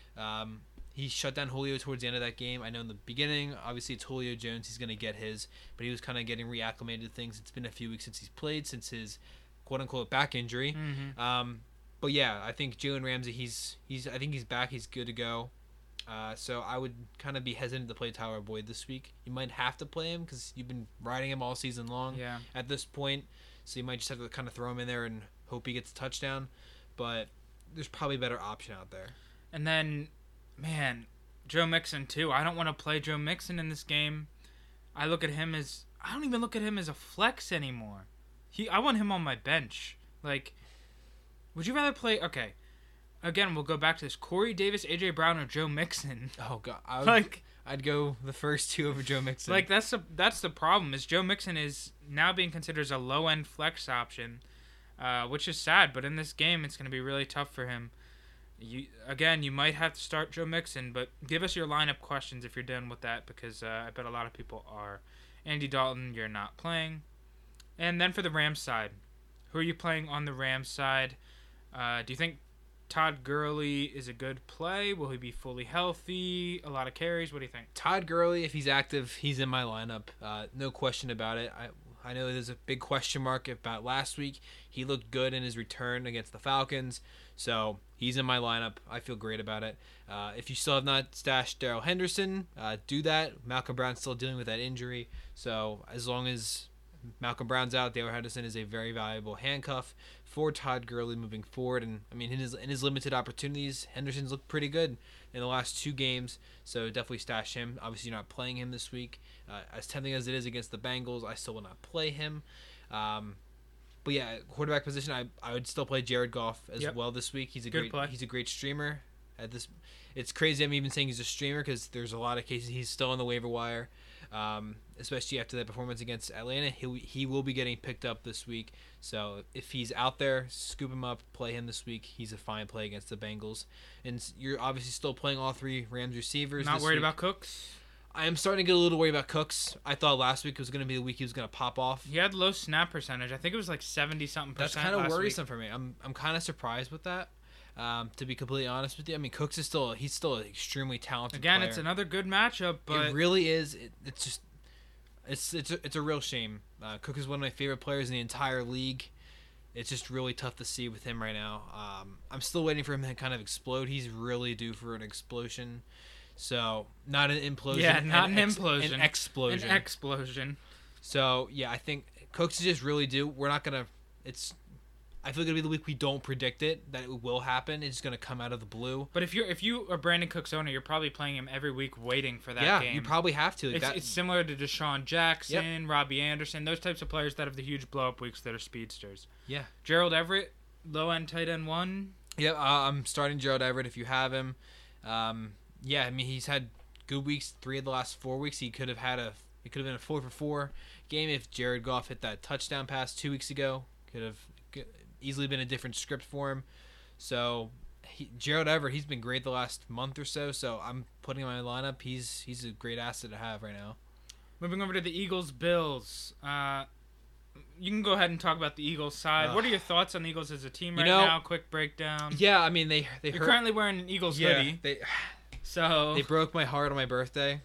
Um, he shut down Julio towards the end of that game. I know in the beginning, obviously it's Julio Jones. He's going to get his, but he was kind of getting reacclimated to things. It's been a few weeks since he's played, since his quote-unquote back injury. Mm-hmm. Um, but yeah, I think Jalen Ramsey, he's he's I think he's back. He's good to go. Uh, so I would kind of be hesitant to play Tyler Boyd this week. You might have to play him because you've been riding him all season long Yeah. at this point. So you might just have to kind of throw him in there and hope he gets a touchdown. But there's probably a better option out there. And then, man, Joe Mixon too. I don't want to play Joe Mixon in this game. I look at him as I don't even look at him as a flex anymore. He, I want him on my bench. Like, would you rather play? Okay, again, we'll go back to this: Corey Davis, A J Brown, or Joe Mixon. Oh god, I would, Like, I'd go the first two over Joe Mixon. like that's the that's the problem. Is Joe Mixon is now being considered as a low end flex option, uh, which is sad. But in this game, it's going to be really tough for him. You again, you might have to start Joe Mixon, but give us your lineup questions if you're done with that, because uh, I bet a lot of people are. Andy Dalton, you're not playing. And then for the Rams side, who are you playing on the Rams side? Uh, do you think Todd Gurley is a good play? Will he be fully healthy? A lot of carries? What do you think? Todd Gurley, if he's active, he's in my lineup. Uh, no question about it. I I know there's a big question mark about last week. He looked good in his return against the Falcons, so he's in my lineup. I feel great about it. Uh, if you still have not stashed Darrell Henderson, uh, do that. Malcolm Brown's still dealing with that injury, so as long as Malcolm Brown's out, Darrell Henderson is a very valuable handcuff for Todd Gurley moving forward. And I mean, in his in his limited opportunities, Henderson's looked pretty good in the last two games, so definitely stash him. Obviously, you're not playing him this week. Uh, as tempting as it is against the Bengals, I still will not play him. Um, but yeah, quarterback position, I I would still play Jared Goff as Yep. well this week. He's a Good great play. he's a great streamer. At this, it's crazy I'm even saying he's a streamer because there's a lot of cases he's still on the waiver wire. um, especially after that performance against Atlanta. He he will be getting picked up this week. So if he's out there, scoop him up, play him this week. He's a fine play against the Bengals. And you're obviously still playing all three Rams receivers. Not this worried week. about Cooks? I am starting to get a little worried about Cooks. I thought last week was going to be the week he was going to pop off. He had low snap percentage. I think it was like seventy something percent. That's kind of last worrisome week. for me. I'm I'm kind of surprised with that. Um, to be completely honest with you, I mean Cooks is still he's still an extremely talented Again, player. it's another good matchup, but It really is. It, it's just it's it's a, it's a real shame. Uh, Cook is one of my favorite players in the entire league. It's just really tough to see with him right now. Um, I'm still waiting for him to kind of explode. He's really due for an explosion. So not an implosion. Yeah, not an ex- implosion. An explosion. an explosion. So yeah, I think Cooks is just really due. We're not gonna. It's. I feel like it'll be the week we don't predict it that it will happen. It's gonna come out of the blue. But if you're if you are Brandon Cooks owner, you're probably playing him every week, waiting for that yeah, game. you probably have to. Like It's, that, it's similar to Deshaun Jackson, Robbie Anderson, those types of players that have the huge blow up weeks that are speedsters. yeah. Gerald Everett, low end tight end one. Yeah, uh, I'm starting Gerald Everett if you have him. Um, yeah, I mean he's had good weeks. Three of the last four weeks, he could have had a. It could have been a four for four game if Jared Goff hit that touchdown pass two weeks ago. Could have easily been a different script for him. So he, Gerald Everett, he's been great the last month or so. So I'm putting him in my lineup. He's he's a great asset to have right now. Moving over to the Eagles Bills. Uh, you can go ahead and talk about the Eagles side. Ugh. What are your thoughts on the Eagles as a team You right know- now? Quick breakdown. Yeah, I mean they they You're hurt. currently wearing an Eagles yeah, hoodie, they so they broke my heart on my birthday.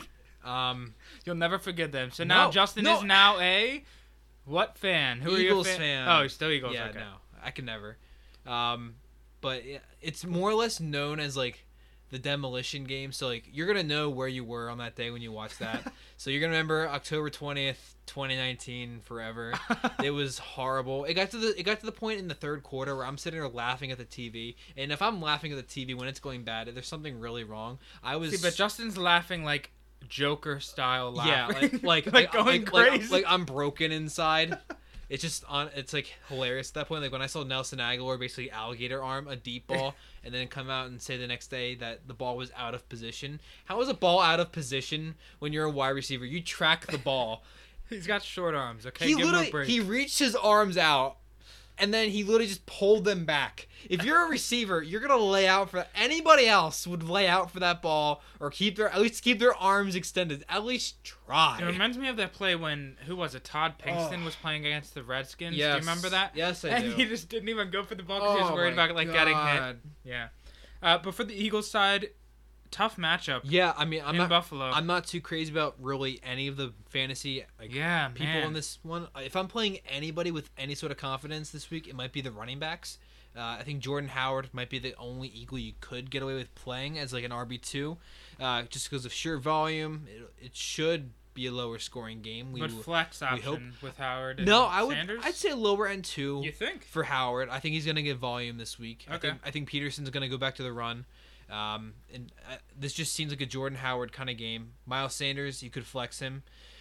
Um, you'll never forget them. So now No, Justin no. is now a what fan? Who Eagles are you fan. Oh, he's still Eagles. yeah, okay. no, I can never. Um, but it- it's more or less known as like the demolition game. So like you're gonna know where you were on that day when you watch that. So you're gonna remember October twentieth, twenty nineteen, forever. It was horrible. It got to the it got to the point in the third quarter where I'm sitting there laughing at the T V. And if I'm laughing at the T V when it's going bad, there's something really wrong. I was See, but Justin's laughing like Joker style yeah, laughing. like like like like, going like, like, crazy. like I'm broken inside. It's just on. It's like hilarious at that point. Like when I saw Nelson Aguilar basically alligator arm a deep ball, and then come out and say the next day that the ball was out of position. How is a ball out of position when you're a wide receiver? You track the ball. He's got short arms. Okay, he give him a literally break. he reached his arms out, and then he literally just pulled them back. If you're a receiver, you're gonna lay out for anybody else would lay out for that ball or keep their at least keep their arms extended. At least try. It reminds me of that play when who was it? Todd Pinkston Oh. was playing against the Redskins. Yes. Do you remember that? Yes, I and do. he just didn't even go for the ball because he was Oh worried my about like getting hit. God. Yeah. Uh, but for the Eagles side, tough matchup Yeah, I mean, I'm in not. Buffalo. I'm not too crazy about really any of the fantasy like yeah, people man. in this one. If I'm playing anybody with any sort of confidence this week, it might be the running backs. Uh, I think Jordan Howard might be the only Eagle you could get away with playing as like an R B two, uh, just because of sheer volume. It, it should be a lower scoring game. We but will- flex we hope- option with Howard. And no, I would. Sanders? I'd say lower end two. You think? For Howard, I think he's gonna get volume this week. I Okay. think, I think Peterson's gonna go back to the run. Um, and uh, this just seems like a Jordan Howard kind of game. Miles Sanders, you could flex him.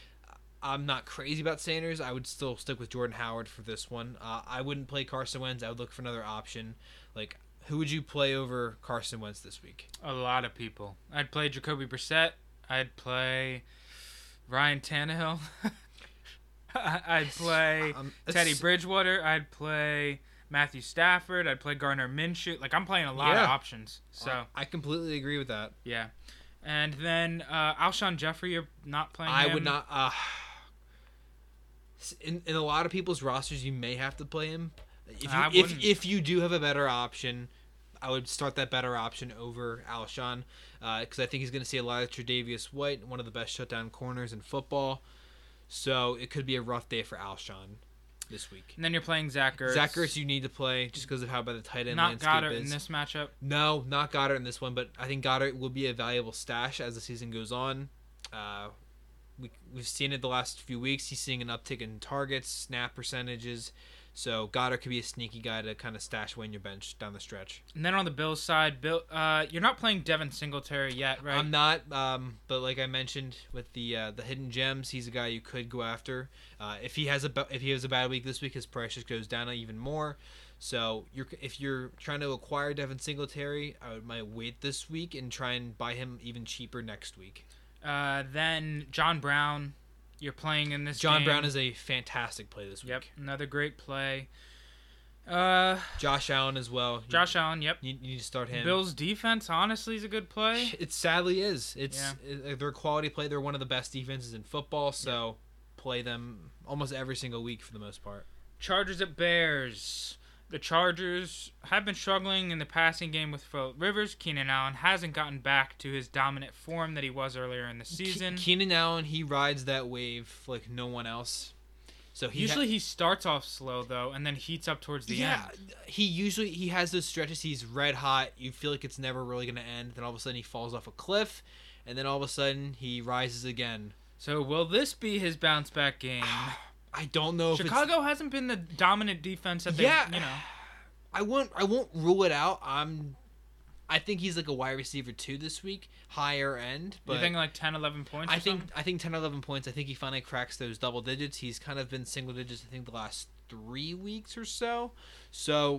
I'm not crazy about Sanders. I would still stick with Jordan Howard for this one. Uh, I wouldn't play Carson Wentz. I would look for another option. Like, who would you play over Carson Wentz this week? A lot of people. I'd play Jacoby Brissett. I'd play Ryan Tannehill. I'd play Um, Teddy it's- Bridgewater. I'd play Matthew Stafford. I'd play Gardner Minshew. Like, I'm playing a lot of Yeah. options. So, I completely agree with that. yeah. And then uh, Alshon Jeffrey, you're not playing I him. would not. Uh, in in a lot of people's rosters, you may have to play him. If you I if wouldn't. if you do have a better option, I would start that better option over Alshon, because I think he's going to see a lot of Tre'Davious White, one of the best shutdown corners in football. So it could be a rough day for Alshon this week. And then you're playing Zach Ertz. Zach Ertz, you need to play just because of how bad the tight end Not landscape Goddard is. in this matchup. No, not Goddard in this one, but I think Goddard will be a valuable stash as the season goes on. Uh, we, we've seen it the last few weeks. He's seeing an uptick in targets, snap percentages. So Goddard could be a sneaky guy to kind of stash away in your bench down the stretch. And then on the Bills side, Bill, uh, you're not playing Devin Singletary yet, right? I'm not, um, but like I mentioned with the uh, the hidden gems, he's a guy you could go after. Uh, if he has a ba- if he has a bad week this week, his price just goes down even more. So you're if you're trying to acquire Devin Singletary, I would might wait this week and try and buy him even cheaper next week. Uh, then John Brown, you're playing in this John game. Brown is a fantastic play this week. Yep, another great play. Uh, Josh Allen as well. Josh you, Allen, yep. You, you need to start him. Bills defense, honestly, is a good play. It sadly is. It's Yeah. it, they're a quality play. They're one of the best defenses in football, so yeah. play them almost every single week for the most part. Chargers at Bears. The Chargers have been struggling in the passing game with Phillip Rivers. Keenan Allen hasn't gotten back to his dominant form that he was earlier in the season. Ke- Keenan Allen, he rides that wave like no one else. So he usually ha- he starts off slow though, and then heats up towards the yeah, end. he usually he has those stretches. He's red hot. You feel like it's never really going to end. Then all of a sudden he falls off a cliff, and then all of a sudden he rises again. So will this be his bounce back game? I don't know if Chicago hasn't been the dominant defense that they, yeah, you know. I won't I won't rule it out. I'm I think he's like a wide receiver two this week, higher end. But you think like ten, eleven points? I or think something? I think ten, eleven points. I think he finally cracks those double digits. He's kind of been single digits. I think the last three weeks or so. So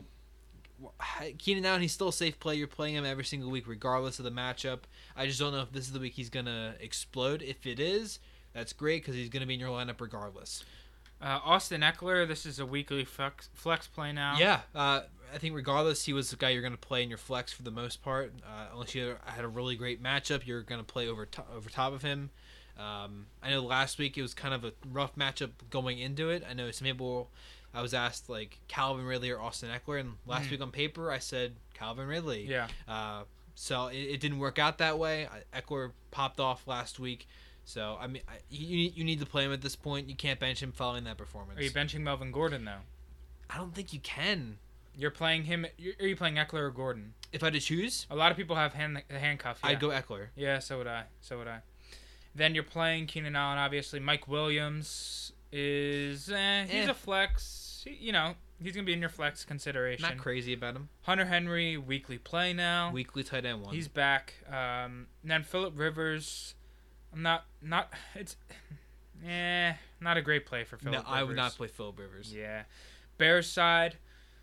Keenan Allen, he's still a safe play. You're playing him every single week, regardless of the matchup. I just don't know if this is the week he's gonna explode. If it is, that's great because he's gonna be in your lineup regardless. Uh, Austin Eckler, this is a weekly flex, flex play now. Yeah, uh, I think regardless, he was the guy you're going to play in your flex for the most part. Uh, unless you had a really great matchup, you're going to play over to- over top of him. Um, I know last week it was kind of a rough matchup going into it. I know some people, I was asked like Calvin Ridley or Austin Eckler, and last mm. week on paper I said Calvin Ridley. Yeah. Uh, so it, it didn't work out that way. Eckler popped off last week. So, I mean, I, you you need to play him at this point. You can't bench him following that performance. Are you benching Melvin Gordon, though? I don't think you can. You're playing him. You're, are you playing Eckler or Gordon? If I had to choose? A lot of people have hand, handcuff. Yeah. I'd go Eckler. Yeah, so would I. So would I. Then you're playing Keenan Allen, obviously. Mike Williams is, eh, he's eh. a flex. He, you know, he's going to be in your flex consideration. Not crazy about him. Hunter Henry, weekly play now. Weekly tight end one. He's back. Um, then Phillip Rivers... I'm not not it's eh not a great play for Phillip No, Rivers. I would not play Phillip Rivers. Yeah. Bears side.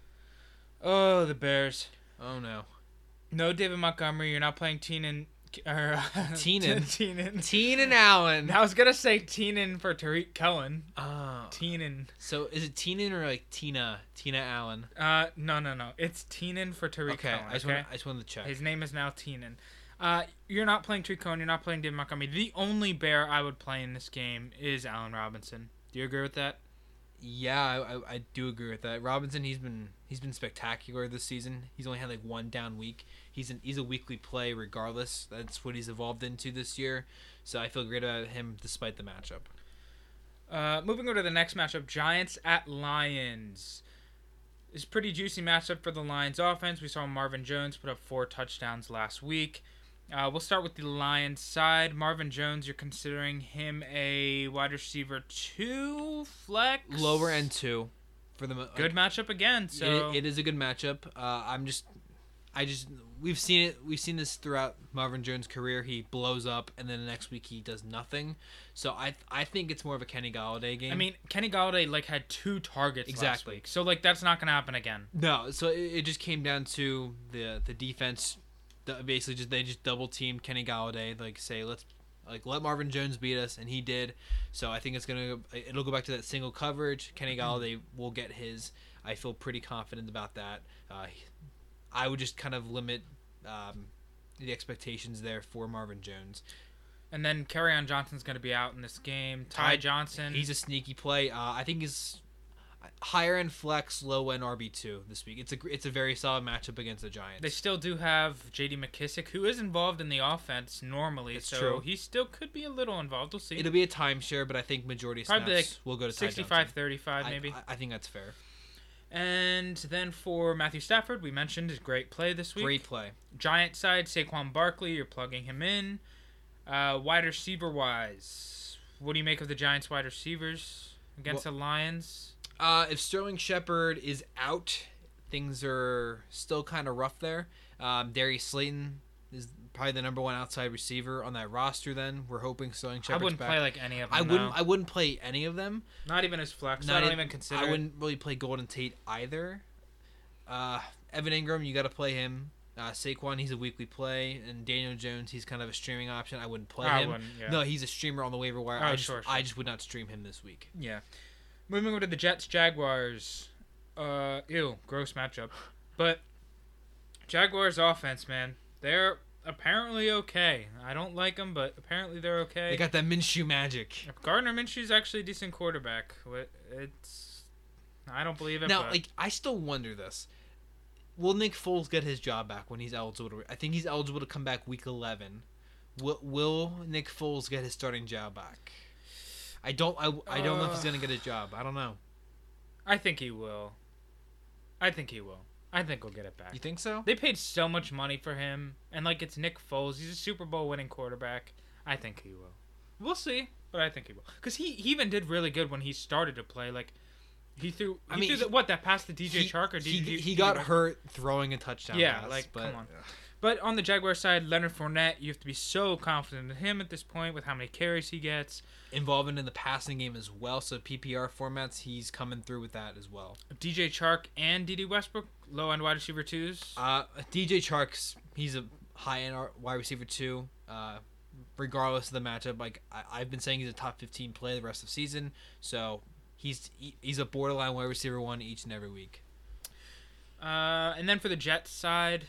Oh, the Bears. Oh no. No David Montgomery, you're not playing Teenan or Teenan. Teenan. Teenan Allen. I was gonna say Teenan for Tariq Cohen. Oh. Teenan. So is it Teenan or like Tina? Tina Allen. Uh no no no. It's Teenan for Tariq okay, Cohen. I just okay. want I just wanted to check. His name is now Teenan. Uh, you're not playing Tariq Cohen. You're not playing David Montgomery. The only Bear I would play in this game is Allen Robinson. Do you agree with that? Yeah, I, I, I do agree with that. Robinson, he's been he's been spectacular this season. He's only had like one down week. He's an he's a weekly play regardless. That's what he's evolved into this year. So I feel great about him despite the matchup. Uh, moving on to the next matchup, Giants at Lions. It's a pretty juicy matchup for the Lions offense. We saw Marvin Jones put up four touchdowns last week. Uh, we'll start with the Lions side. Marvin Jones, you're considering him a wide receiver two flex? Lower end two. For the Good like, matchup again. So it, it is a good matchup. Uh, I'm just, I just, we've seen it. We've seen this throughout Marvin Jones' career. He blows up, and then the next week he does nothing. So I, I think it's more of a Kenny Golladay game. I mean, Kenny Golladay like had two targets exactly. last week. So like that's not gonna happen again. No. So it, it just came down to the the defense. The, basically, just they just double teamed Kenny Golladay. Like say, let's like let Marvin Jones beat us, and he did. So I think it's gonna it'll go back to that single coverage. Kenny Golladay will get his. I feel pretty confident about that. Uh, I would just kind of limit um, the expectations there for Marvin Jones. And then Kerryon Johnson's going to be out in this game. Ty, Ty Johnson. He's a sneaky play. Uh, I think he's higher end flex, low end R B two this week. It's a it's a very solid matchup against the Giants. They still do have J D McKissick, who is involved in the offense normally. It's so true. he still could be a little involved. We'll see. It'll be a timeshare, but I think majority of Probably snaps like will go to Ty sixty-five Johnson. thirty-five maybe. I, I, I think that's fair. And then for Matthew Stafford, we mentioned his great play this week. Great play. Giant side, Saquon Barkley, you're plugging him in. Uh, wide receiver wise, what do you make of the Giants wide receivers against well, the Lions? Uh, if Sterling Shepard is out, things are still kind of rough there. Um, Darius Slayton is probably the number one outside receiver on that roster. Then we're hoping Sterling Shepard's I wouldn't back. play like any of them. I wouldn't. No. I wouldn't play any of them. Not even as flex. Not I don't in- even consider. I it. wouldn't really play Golden Tate either. Uh, Evan Ingram, you got to play him. Uh, Saquon, he's a weekly play, and Daniel Jones, he's kind of a streaming option. I wouldn't play I him. wouldn't, yeah. No, he's a streamer on the waiver wire. Oh, I just, sure, sure. I just would not stream him this week. Yeah. Moving over to the Jets Jaguars. Uh, ew, gross matchup. But Jaguars offense, man, they're apparently okay. I don't like them, but apparently they're okay. They got that Minshew magic. Gardner Minshew's actually a decent quarterback. It's I don't believe it. Now, but like, I still wonder this. Will Nick Foles get his job back when he's eligible to? I think he's eligible to come back week eleven. Will, will Nick Foles get his starting job back? I don't. I, I don't know if he's gonna get his job. I don't know. I think he will. I think he will. I think he'll get it back. You think so? They paid so much money for him, and like it's Nick Foles. He's a Super Bowl winning quarterback. I think he will. We'll see, but I think he will. Because he, he even did really good when he started to play. Like he threw. He I mean, threw the, what that pass to D J he, Chark or he, D J? he got hurt throwing a touchdown. Yeah, pass, like but, come on. But on the Jaguar side, Leonard Fournette, you have to be so confident in him at this point with how many carries he gets. Involvement in the passing game as well. So P P R formats, he's coming through with that as well. D J Chark and D D Westbrook, low end wide receiver twos. Uh, D J Chark's he's a high end wide receiver too. Uh, regardless of the matchup, like I, I've been saying, he's a top fifteen play the rest of the season. So he's he, he's a borderline wide receiver one each and every week. Uh, and then for the Jets side,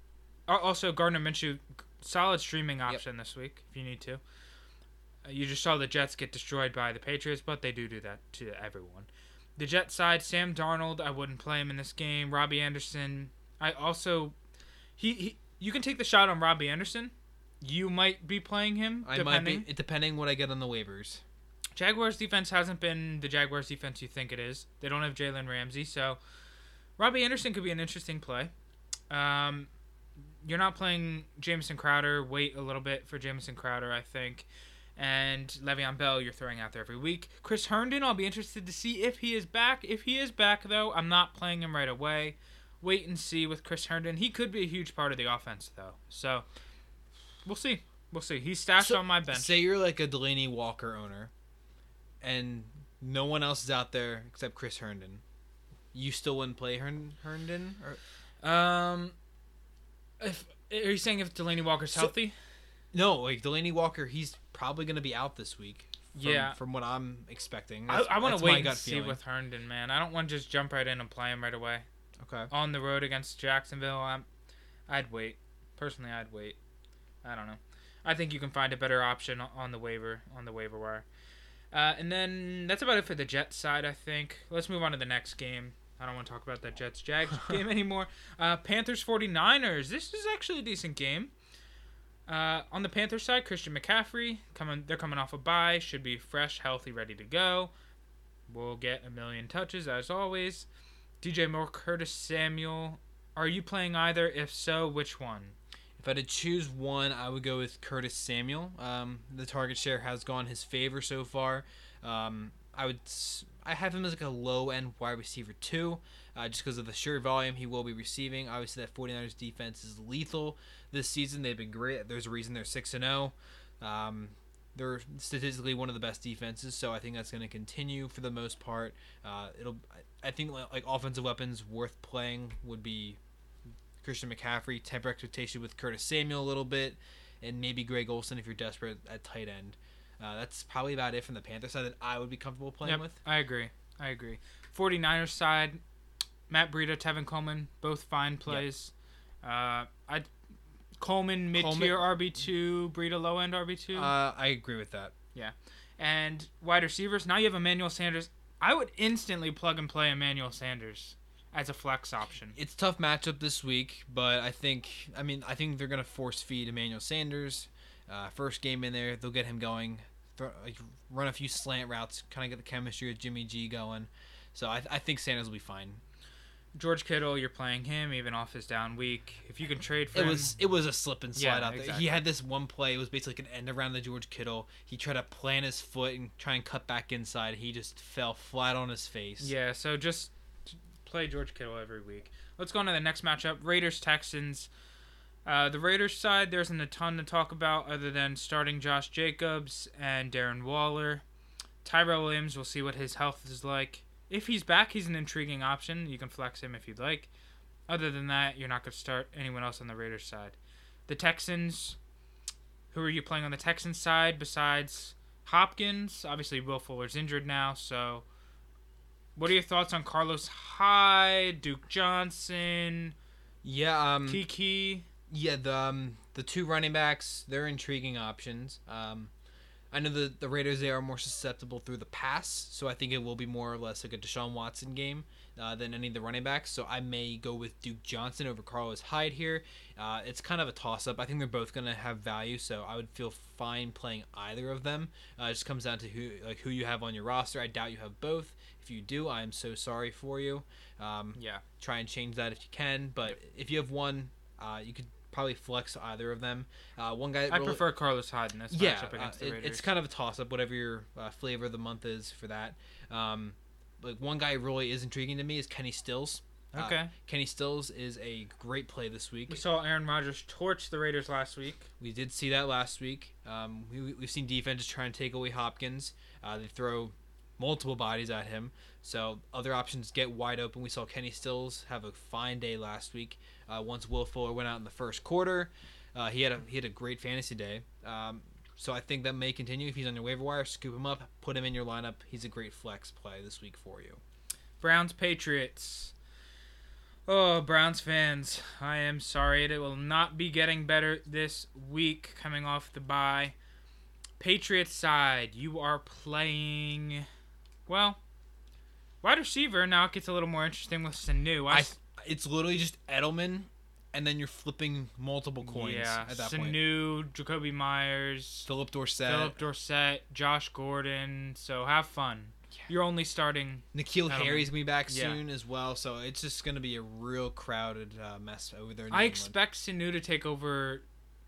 also Gardner Minshew, solid streaming option yep. this week if you need to. Uh, you just saw the Jets get destroyed by the Patriots, but they do do that to everyone. The Jets side, Sam Darnold, I wouldn't play him in this game. Robbie Anderson, I also, he, he you can take the shot on Robbie Anderson. You might be playing him. I depending. might be, depending what I get on the waivers. Jaguars defense hasn't been the Jaguars defense you think it is. They don't have Jalen Ramsey, so Robbie Anderson could be an interesting play. Um, you're not playing Jamison Crowder. Wait a little bit for Jamison Crowder, I think. And Le'Veon Bell, you're throwing out there every week. Chris Herndon, I'll be interested to see if he is back. If he is back, though, I'm not playing him right away. Wait and see with Chris Herndon. He could be a huge part of the offense, though. So, we'll see. We'll see. He's stashed so, on my bench. Say you're like a Delaney Walker owner, and no one else is out there except Chris Herndon. You still wouldn't play Hern- Herndon? Or? Um, if are you saying if Delaney Walker's so, healthy? No, like Delaney Walker, he's probably going to be out this week. From, yeah, from what I'm expecting. That's, I, I want to wait and feeling. see with Herndon, man. I don't want to just jump right in and play him right away. Okay. On the road against Jacksonville, I'm, I'd wait. Personally, I'd wait. I don't know. I think you can find a better option on the waiver on the waiver wire. Uh, and then that's about it for the Jets side, I think. Let's move on to the next game. I don't want to talk about that Jets-Jags game anymore. Uh, Panthers forty-niners. This is actually a decent game. Uh, on the Panthers side, Christian McCaffrey, coming. they're coming off a bye. Should be fresh, healthy, ready to go. We'll get a million touches, as always. D J Moore, Curtis Samuel. Are you playing either? If so, which one? If I had to choose one, I would go with Curtis Samuel. Um, the target share has gone his favor so far. Um, I would, I have him as like a low-end wide receiver too, uh, just because of the sheer volume he will be receiving. Obviously, that forty-niners defense is lethal this season. They've been great. There's a reason they're six and zero. Um, they're statistically one of the best defenses, so I think that's going to continue for the most part. Uh, it'll, I think like offensive weapons worth playing would be Christian McCaffrey, temper expectation with Curtis Samuel a little bit, and maybe Greg Olsen if you're desperate at tight end. Uh, that's probably about it from the Panthers side that I would be comfortable playing yep, with. I agree. I agree. forty-niners side, Matt Breida, Tevin Coleman, both fine plays. Yep. Uh, I Coleman mid-tier R B two, Breida low-end R B two. Uh, I agree with that. Yeah. And wide receivers, now you have Emmanuel Sanders. I would instantly plug and play Emmanuel Sanders as a flex option. It's a tough matchup this week, but I think I mean I think they're gonna force feed Emmanuel Sanders. Uh, first game in there, they'll get him going, throw, like, run a few slant routes, kind of get the chemistry with Jimmy G going. So I, I think Sanders will be fine. George Kittle, you're playing him even off his down week. If you can trade for it him, was it was a slip and slide yeah, out there. Exactly. He had this one play. It was basically like an end around the George Kittle. He tried to plant his foot and try and cut back inside. He just fell flat on his face. Yeah, so just play George Kittle every week. Let's go on to the next matchup. Raiders Texans. Uh, the Raiders side, there isn't a ton to talk about other than starting Josh Jacobs and Darren Waller. Tyrell Williams, we'll see what his health is like. If he's back, he's an intriguing option. You can flex him if you'd like. Other than that, you're not going to start anyone else on the Raiders side. The Texans, who are you playing on the Texans side besides Hopkins? Obviously, Will Fuller's injured now, so what are your thoughts on Carlos Hyde, Duke Johnson, Yeah, um, Kiki? yeah, the um, the two running backs, they're intriguing options. Um, I know the the Raiders, they are more susceptible through the pass, so I think it will be more or less like a Deshaun Watson game uh, than any of the running backs. So I may go with Duke Johnson over Carlos Hyde here. Uh, it's kind of a toss up. I think they're both gonna have value, so I would feel fine playing either of them. Uh, it just comes down to who like who you have on your roster. I doubt you have both. If you do, I am so sorry for you. Um, Yeah. Try and change that if you can, but if you have one, uh, you could probably flex either of them. Uh, one guy. I really, prefer Carlos Hyde in this yeah, matchup against uh, the it- Raiders. it's kind of a toss up, whatever your uh, flavor of the month is for that. Um, like one guy really is intriguing to me is Kenny Stills. Uh, Okay. Kenny Stills is a great play this week. We saw Aaron Rodgers torch the Raiders last week. We did see that last week. Um, we, we've seen defenses try and take away Hopkins. Uh, they throw multiple bodies at him. So other options get wide open. We saw Kenny Stills have a fine day last week. Uh, once Will Fuller went out in the first quarter, uh, he had a he had a great fantasy day. Um, so I think that may continue. If he's on your waiver wire, scoop him up, put him in your lineup. He's a great flex play this week for you. Browns Patriots. Oh, Browns fans, I am sorry. It will not be getting better this week coming off the bye. Patriots side, you are playing, well, wide receiver. Now it gets a little more interesting with Sanu. I, I it's literally just Edelman, and then you're flipping multiple coins yeah, at that point. Sanu, Jacoby Myers, Philip Dorsett, Philip Dorsett, Josh Gordon. So have fun. You're only starting. Nikhil Edelman. Harry's gonna be back Yeah. soon as well, so it's just gonna be a real crowded uh, mess over there. in New I England. expect Sanu to take over.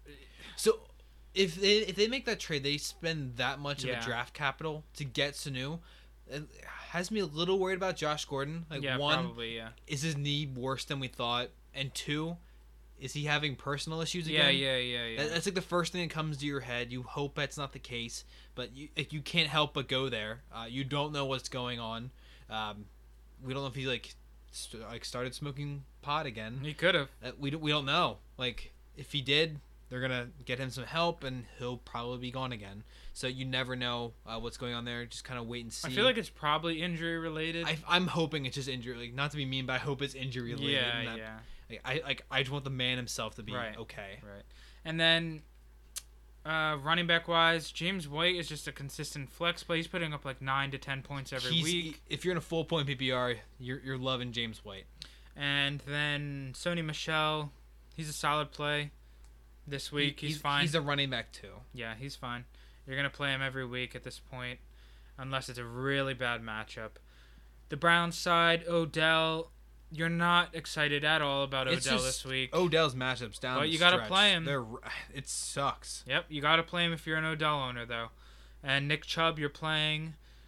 So if they if they make that trade, they spend that much Yeah. of a draft capital to get Sanu. It has me a little worried about Josh Gordon. Like yeah, one, probably, yeah. is his knee worse than we thought, and two, is he having personal issues Yeah, again? yeah, yeah, yeah. That- That's like the first thing that comes to your head. You hope that's not the case, but you like, you can't help but go there. Uh, you don't know what's going on. Um, we don't know if he like st- like started smoking pot again. He could have. Uh, we don't, we don't know. Like if he did, they're gonna get him some help, and he'll probably be gone again. So you never know uh, what's going on there. Just kind of wait and see. I feel like it's probably injury related. I, I'm hoping it's just injury. Like not to be mean, but I hope it's injury related. yeah, and that, yeah. like, I like I just want the man himself to be Right. okay. Right. And then uh, running back wise, James White is just a consistent flex play. He's putting up like nine to ten points every He's- week. If you're in a full point P P R, you're you're loving James White. And then Sony Michel, he's a solid play this week. He- he's, fine. He's a running back too. yeah, he's fine. You're gonna play him every week at this point, unless it's a really bad matchup. The Browns side, Odell. You're not excited at all about It's Odell just this week. Odell's matchups down. But the you gotta stretch, play him. They're, it sucks. Yep, you got to play him if you're an Odell owner, though. And Nick Chubb, you're playing.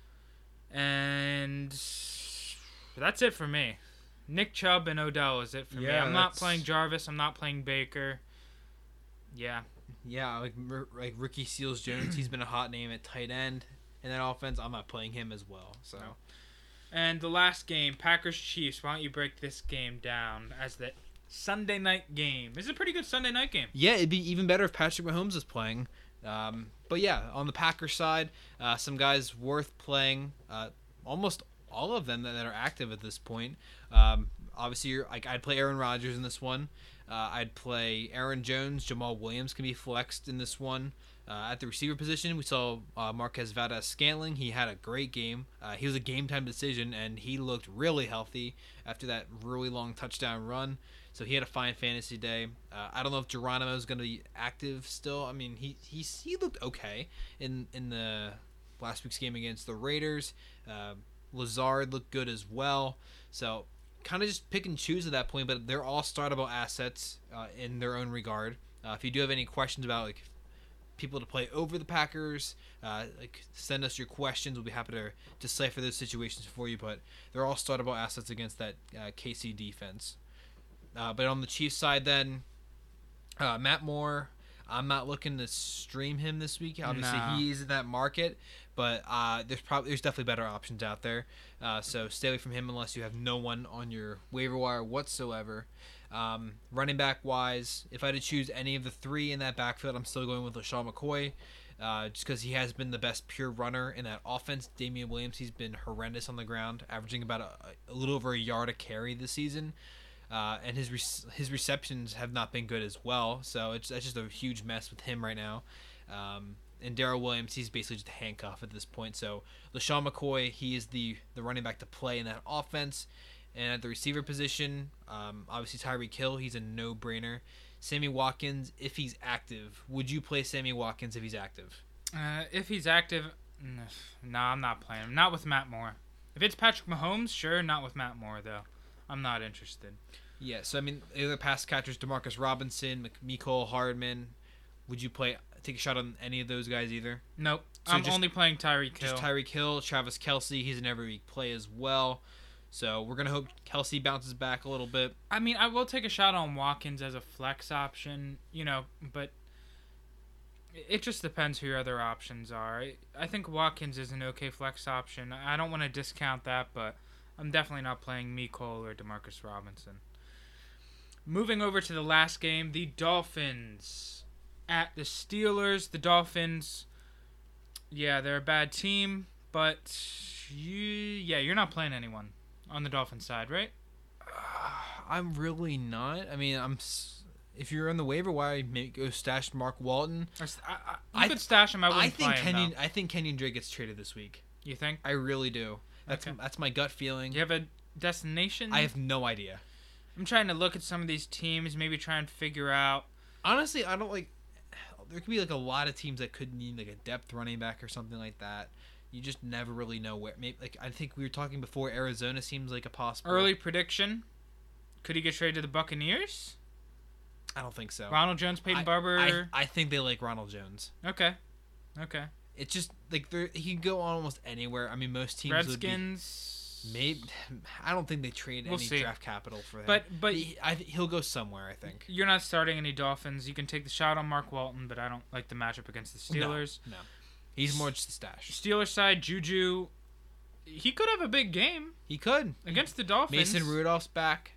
And that's it for me. Nick Chubb and Odell is it for me. Yeah, I'm not that's- playing Jarvis. I'm not playing Baker. Yeah. Yeah, like like Ricky Seals Jones. He's been a hot name at tight end in that offense. I'm not playing him as well. So No. And the last game, Packers Chiefs. Why don't you break this game down as the Sunday night game? This is a pretty good Sunday night game. yeah, it'd be even better if Patrick Mahomes is playing. Um, but yeah, on the Packers side, uh, some guys worth playing. Uh, almost all of them that, that are active at this point. Um, obviously, you're, like I'd play Aaron Rodgers in this one. Uh, I'd play Aaron Jones. Jamal Williams can be flexed in this one. Uh, at the receiver position, we saw uh, Marquez Valdes-Scantling. He had a great game. Uh, he was a game-time decision, and he looked really healthy after that really long touchdown run. So he had a fine fantasy day. Uh, I don't know if Geronimo is going to be active still. I mean, he he he looked okay in in the last week's game against the Raiders. Uh, Lazard looked good as well. So kind of just pick and choose at that point, but they're all startable assets uh, in their own regard. Uh, if you do have any questions about like people to play over the Packers, uh, like send us your questions. We'll be happy to decipher those situations for you. But they're all startable assets against that uh, K C defense. Uh, but on the Chiefs side, then uh, Matt Moore, I'm not looking to stream him this week. Obviously, No. he's in that market, but uh, there's probably there's definitely better options out there. Uh, so stay away from him unless you have no one on your waiver wire whatsoever. Um, running back wise, if I had to choose any of the three in that backfield, I'm still going with LaShawn McCoy. Uh, just because he has been the best pure runner in that offense. Damian Williams, he's been horrendous on the ground, averaging about a, a little over a yard a carry this season. Uh, and his re- his receptions have not been good as well, so it's that's just a huge mess with him right now. Um, and Darrell Williams, he's basically just a handcuff at this point. So LaShawn McCoy, he is the the running back to play in that offense. And at the receiver position, um, obviously Tyreek Hill, he's a no-brainer. Sammy Watkins, if he's active, would you play Sammy Watkins if he's active? Uh, if he's active, no, I'm not playing him. Not with Matt Moore. If it's Patrick Mahomes, sure. Not with Matt Moore, though. I'm not interested. Yeah, so I mean, the other pass catchers, Demarcus Robinson, Mecole Hardman. Would you play take a shot on any of those guys either? Nope. So I'm just- only playing Tyreek Hill. Just Tyreek Hill, Travis Kelce, he's an every week play as well. So we're going to hope Kelce bounces back a little bit. I mean, I will take a shot on Watkins as a flex option, you know, but it just depends who your other options are. I, I think Watkins is an okay flex option. I don't want to discount that, but I'm definitely not playing Mecole or Demarcus Robinson. Moving over to the last game, the Dolphins at the Steelers. The Dolphins, yeah, they're a bad team, but you, yeah, you're not playing anyone on the Dolphins side, right? I'm really not. I mean, I'm. s- If you're on the waiver wire, maybe go stash Mark Walton. Or s- I, I, you I could th- stash him. I I wouldn't think play him, Kenyon. though. I think Kenyon Drake gets traded this week. You think? I really do. That's Okay. that's my gut feeling. Do you have a destination? I have no idea. I'm trying to look at some of these teams, maybe try and figure out. Honestly, I don't like. There could be like a lot of teams that could need like a depth running back or something like that. You just never really know where. Maybe like I think we were talking before. Arizona seems like a possible. Early prediction. Could he get traded to the Buccaneers? I don't think so. Ronald Jones, Peyton I, Barber. I, I think they like Ronald Jones. Okay. Okay. It's just like they're, he can go on almost anywhere. I mean, most teams Redskins. would be. Maybe I don't think they trade We'll any see. draft capital for him. But but he, I, he'll go somewhere. I think. you're not starting any Dolphins. You can take the shot on Mark Walton, but I don't like the matchup against the Steelers. No, no. He's more just a stash. Steelers side, Juju. He could have a big game He could against the Dolphins. Mason Rudolph's back,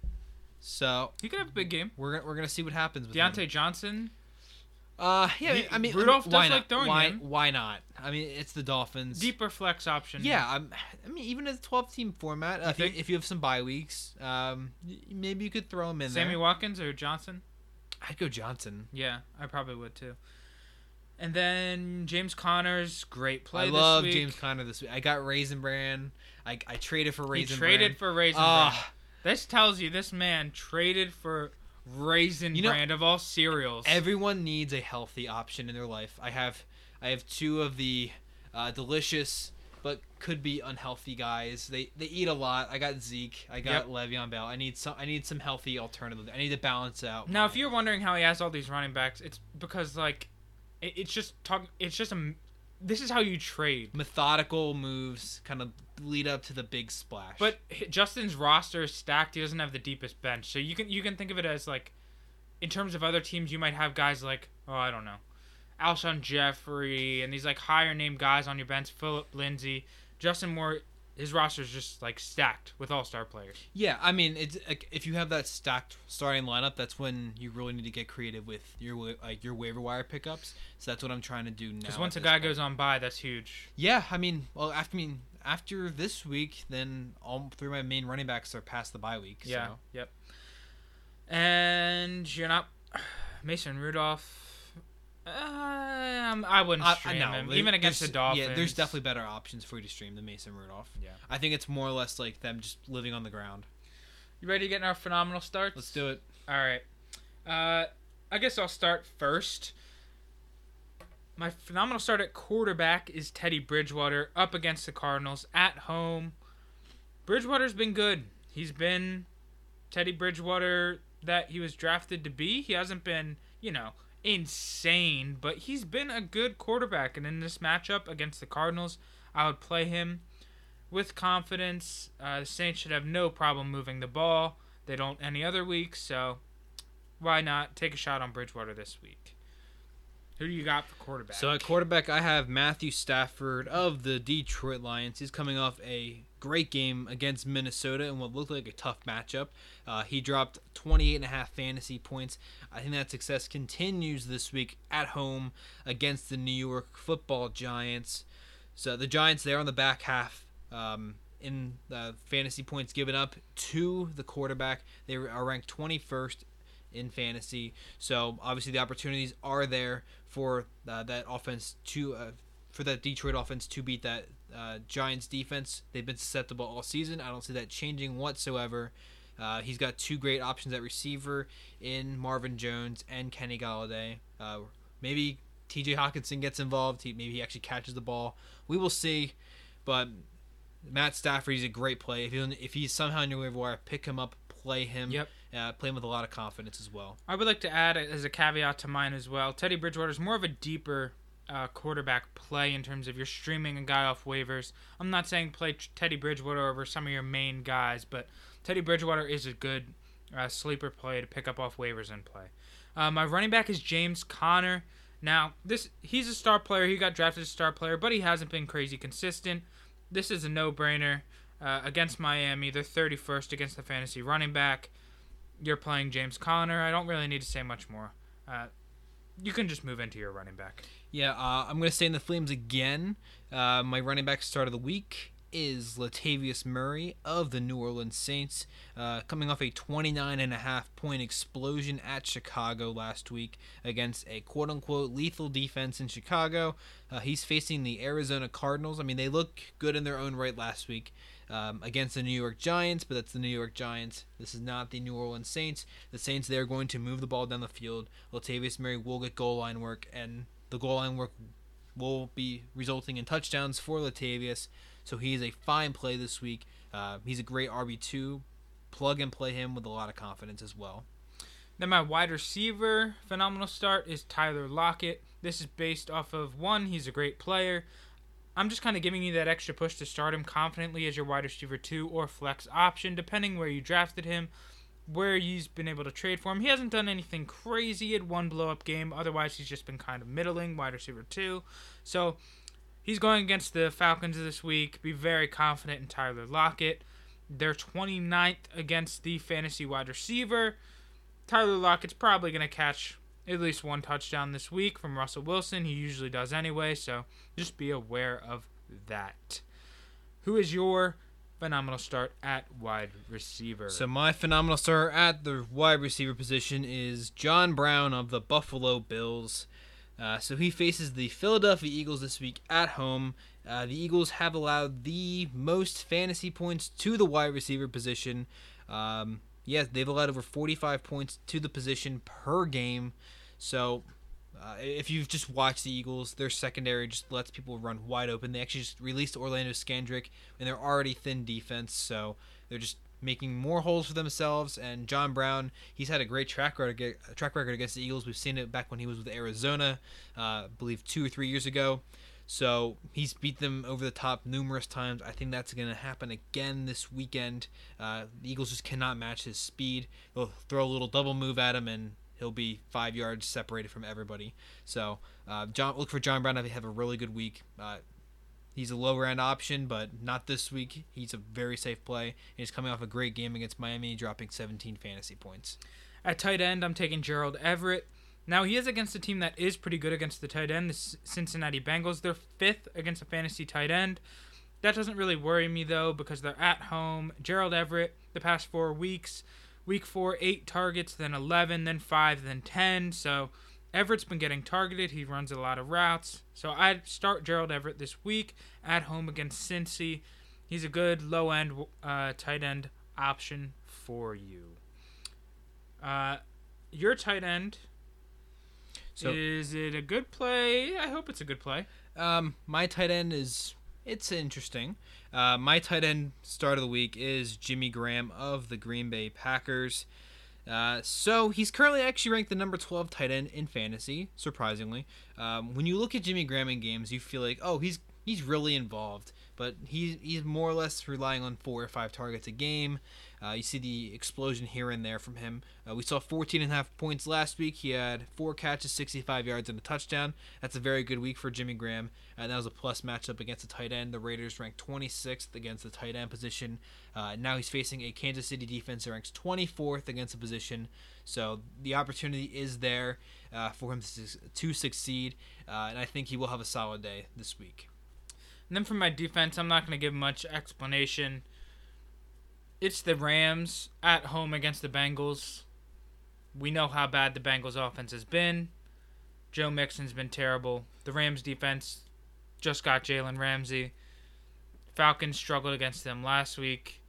so He could have a big game. we're gonna- we're gonna see what happens with Deontay him. Johnson. Uh, yeah, He- I mean, Rudolph why does not? like throwing why, him. Why not? I mean, it's the Dolphins. Deeper flex option. Yeah, I'm, I mean, even as a twelve-team format, uh, if, you, think? if you have some bye weeks, um, y- maybe you could throw him in Sammy there. Watkins or Johnson? I'd go Johnson. Yeah, I probably would too. And then James Connors, great play I this love week. James Conner this week. I got Raisin Bran. I, I traded for He Raisin traded Bran. for Raisin Ah, Bran. This tells you this man traded for Raisin You know, Brand of all cereals. Everyone needs a healthy option in their life. I have, I have two of the uh, delicious but could be unhealthy guys. They they eat a lot. I got Zeke. I got Yep. Le'Veon Bell. I need some. I need some healthy alternative. I need to balance out. Now, my- if you're wondering how he has all these running backs, it's because like, it, it's just talk. It's just a. This is how you trade. methodical moves kind of lead up to the big splash. But h- Justin's roster is stacked. He doesn't have the deepest bench, so you can you can think of it as like, in terms of other teams, you might have guys like, oh, I don't know, Alshon Jeffrey and these like higher name guys on your bench, Philip Lindsay, Justin Moore. His roster is just like stacked with all star players. yeah, I mean, it's like if you have that stacked starting lineup, that's when you really need to get creative with your wa- like your waiver wire pickups. So that's what I'm trying to do now. Because once a at guy this point. goes on by, that's huge. Yeah, I mean, well, after I mean after this week, then all three of my main running backs are past the bye week. Yeah. So. Yep. And you're not Mason Rudolph. Um, I wouldn't I, I stream know, him, there- even against the there's- Dolphins. Yeah, there's definitely better options for you to stream than Mason Rudolph. Yeah. I think it's more or less like them just living on the ground. You ready to get in our phenomenal starts? Let's do it. All right. Uh, I guess I'll start first. My phenomenal start at quarterback is Teddy Bridgewater up against the Cardinals at home. Bridgewater's been good. He's been Teddy Bridgewater that he was drafted to be. He hasn't been, you know, insane, but he's been a good quarterback. And in this matchup against the Cardinals, I would play him with confidence. Uh, the Saints should have no problem moving the ball. They don't any other week, so why not take a shot on Bridgewater this week? Who do you got for quarterback? So at quarterback, I have Matthew Stafford of the Detroit Lions. He's coming off a great game against Minnesota in what looked like a tough matchup. Uh, he dropped twenty-eight and a half fantasy points. I think that success continues this week at home against the New York Football Giants. So the Giants, they're on the back half um, in the fantasy points given up to the quarterback. They are ranked twenty-first in fantasy. So obviously the opportunities are there for uh, that offense to uh, for that Detroit offense to beat that uh, Giants defense. They've been susceptible all season. I don't see that changing whatsoever. Uh, he's got two great options at receiver in Marvin Jones and Kenny Golladay. Uh, maybe T J Hawkinson gets involved. He, maybe he actually catches the ball. We will see. But Matt Stafford, he's a great play. If, he, if he's somehow in your waiver wire, pick him up, play him. Yep. Uh, play him with a lot of confidence as well. I would like to add as a caveat to mine as well, Teddy Bridgewater is more of a deeper uh, quarterback play in terms of you're streaming a guy off waivers. I'm not saying play Teddy Bridgewater over some of your main guys, but Teddy Bridgewater is a good uh, sleeper play to pick up off waivers and play. Uh, my running back is James Conner. Now, this he's a star player. He got drafted as a star player, but he hasn't been crazy consistent. This is a no-brainer uh, against Miami. They're thirty-first against the fantasy running back. You're playing James Conner. I don't really need to say much more. Uh, you can just move into your running back. Yeah, uh, I'm going to stay in the Flames again. Uh, my running back start of the week is Latavius Murray of the New Orleans Saints, uh, coming off a twenty-nine and a half point explosion at Chicago last week against a quote-unquote lethal defense in Chicago. Uh, he's facing the Arizona Cardinals. I mean, they look good in their own right last week um, against the New York Giants, but that's the New York Giants. This is not the New Orleans Saints. The Saints, they're going to move the ball down the field. Latavius Murray will get goal line work, and the goal line work will be resulting in touchdowns for Latavius. So he's a fine play this week. Uh, he's a great R B two. Plug and play him with a lot of confidence as well. Then my wide receiver phenomenal start is Tyler Lockett. This is based off of, one, he's a great player. I'm just kind of giving you that extra push to start him confidently as your wide receiver two or flex option, depending where you drafted him, where you've been able to trade for him. He hasn't done anything crazy. He had one blow-up game. Otherwise, he's just been kind of middling, wide receiver two. So he's going against the Falcons this week. Be very confident in Tyler Lockett. They're twenty-ninth against the fantasy wide receiver. Tyler Lockett's probably going to catch at least one touchdown this week from Russell Wilson. He usually does anyway, so just be aware of that. Who is your phenomenal start at wide receiver? So my phenomenal start at the wide receiver position is John Brown of the Buffalo Bills. Uh, so he faces the Philadelphia Eagles this week at home. Uh, the Eagles have allowed the most fantasy points to the wide receiver position. Um, yes, they've allowed over forty-five points to the position per game. So uh, if you've just watched the Eagles, their secondary just lets people run wide open. They actually just released Orlando Scandrick, and they're already thin defense, so they're just making more holes for themselves. And John Brown, he's had a great track record, track record against the Eagles. We've seen it back when he was with Arizona, uh, I believe two or three years ago. So he's beat them over the top numerous times. I think that's going to happen again this weekend. Uh, the Eagles just cannot match his speed. They'll throw a little double move at him, and he'll be five yards separated from everybody. So uh, John, look for John Brown to have a really good week. Uh, He's a lower-end option, but not this week. He's a very safe play. And he's coming off a great game against Miami, dropping seventeen fantasy points. At tight end, I'm taking Gerald Everett. Now, he is against a team that is pretty good against the tight end, the Cincinnati Bengals. They're fifth against a fantasy tight end. That doesn't really worry me, though, because they're at home. Gerald Everett, the past four weeks, week four, eight targets, then eleven, then five, then ten. So Everett's been getting targeted. He runs a lot of routes. So I'd start Gerald Everett this week at home against Cincy. He's a good low-end uh, tight end option for you. Uh, your tight end, so, is it a good play? I hope it's a good play. Um, my tight end is, it's interesting. Uh, my tight end start of the week is Jimmy Graham of the Green Bay Packers. Uh, so he's currently actually ranked the number twelve tight end in fantasy, surprisingly. Um, when you look at Jimmy Graham in games, you feel like, oh, he's he's really involved. But he's he's more or less relying on four or five targets a game. Uh, you see the explosion here and there from him. Uh, we saw fourteen and a half points last week. He had four catches, sixty-five yards, and a touchdown. That's a very good week for Jimmy Graham. And that was a plus matchup against the tight end. The Raiders ranked twenty-sixth against the tight end position. Uh, now he's facing a Kansas City defense that ranks twenty-fourth against the position. So the opportunity is there uh, for him to, to succeed. Uh, and I think he will have a solid day this week. And then for my defense, I'm not going to give much explanation. It's the Rams at home against the Bengals. We know how bad the Bengals offense has been. Joe Mixon's been terrible. The Rams defense just got Jalen Ramsey. Falcons struggled against them last week.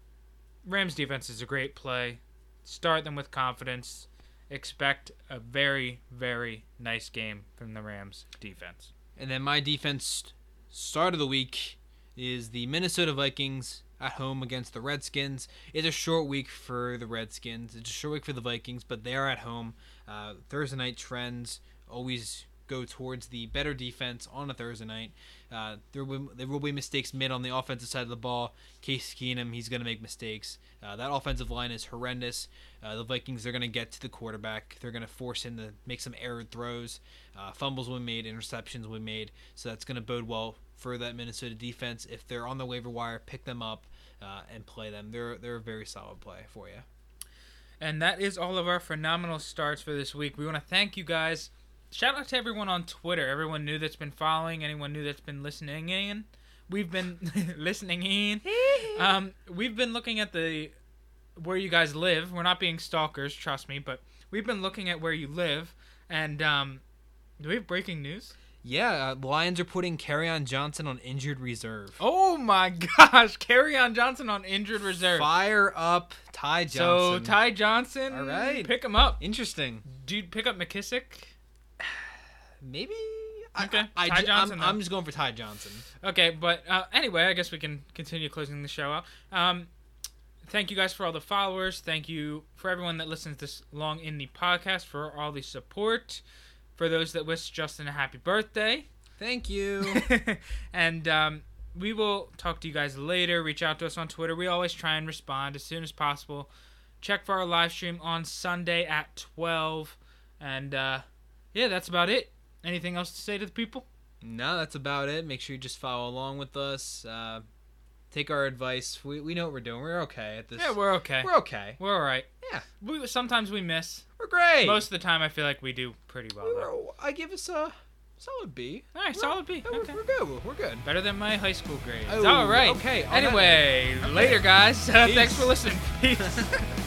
Rams defense is a great play. Start them with confidence. Expect a very, very nice game from the Rams defense. And then my defense start of the week is the Minnesota Vikings at home against the Redskins. It's a short week for the Redskins. It's a short week for the Vikings, but they are at home. Uh, Thursday night trends always go towards the better defense on a Thursday night. Uh, there, will, there will be mistakes made on the offensive side of the ball. Case Keenum, he's going to make mistakes. Uh, that offensive line is horrendous. Uh, the Vikings are going to get to the quarterback. They're going to force him to make some errant throws. Uh, fumbles will be made, interceptions will be made. So that's going to bode well for that Minnesota defense. If they're on the waiver wire, pick them up uh, and play them. They're they're a very solid play for you. And that is all of our phenomenal starts for this week. We want to thank you guys. Shout out to everyone on Twitter. Everyone new that's been following. Anyone new that's been listening in. We've been listening in. Um, we've been looking at the where you guys live. We're not being stalkers, trust me, but we've been looking at where you live. And um, do we have breaking news? Yeah, uh, Lions are putting Kerryon Johnson on injured reserve. Oh my gosh, Kerryon Johnson on injured reserve. Fire up Ty Johnson. So Ty Johnson, all right, pick him up. Interesting. Do you pick up McKissick? Maybe. Okay, I, I, Ty I, Johnson. I'm, I'm just going for Ty Johnson. Okay, but uh, anyway, I guess we can continue closing the show out. Um, thank you guys for all the followers. Thank you for everyone that listens this long in the podcast, for all the support. For those that wish Justin a happy birthday. Thank you. And um, we will talk to you guys later. Reach out to us on Twitter. We always try and respond as soon as possible. Check for our live stream on Sunday at twelve. And uh, yeah, that's about it. Anything else to say to the people? No, that's about it. Make sure you just follow along with us. Uh, take our advice. We we know what we're doing. We're okay at this. Yeah, we're okay. We're okay. We're all right. Yeah. We sometimes we miss. We're great. Most of the time, I feel like we do pretty well. We're, I give us a solid B. All right, we're, solid B. We're, Okay. we're good. We're good. Better than my high school grades. Oh, all right. Okay. Anyway, okay. later, guys. Uh, thanks Peace. for listening. Peace.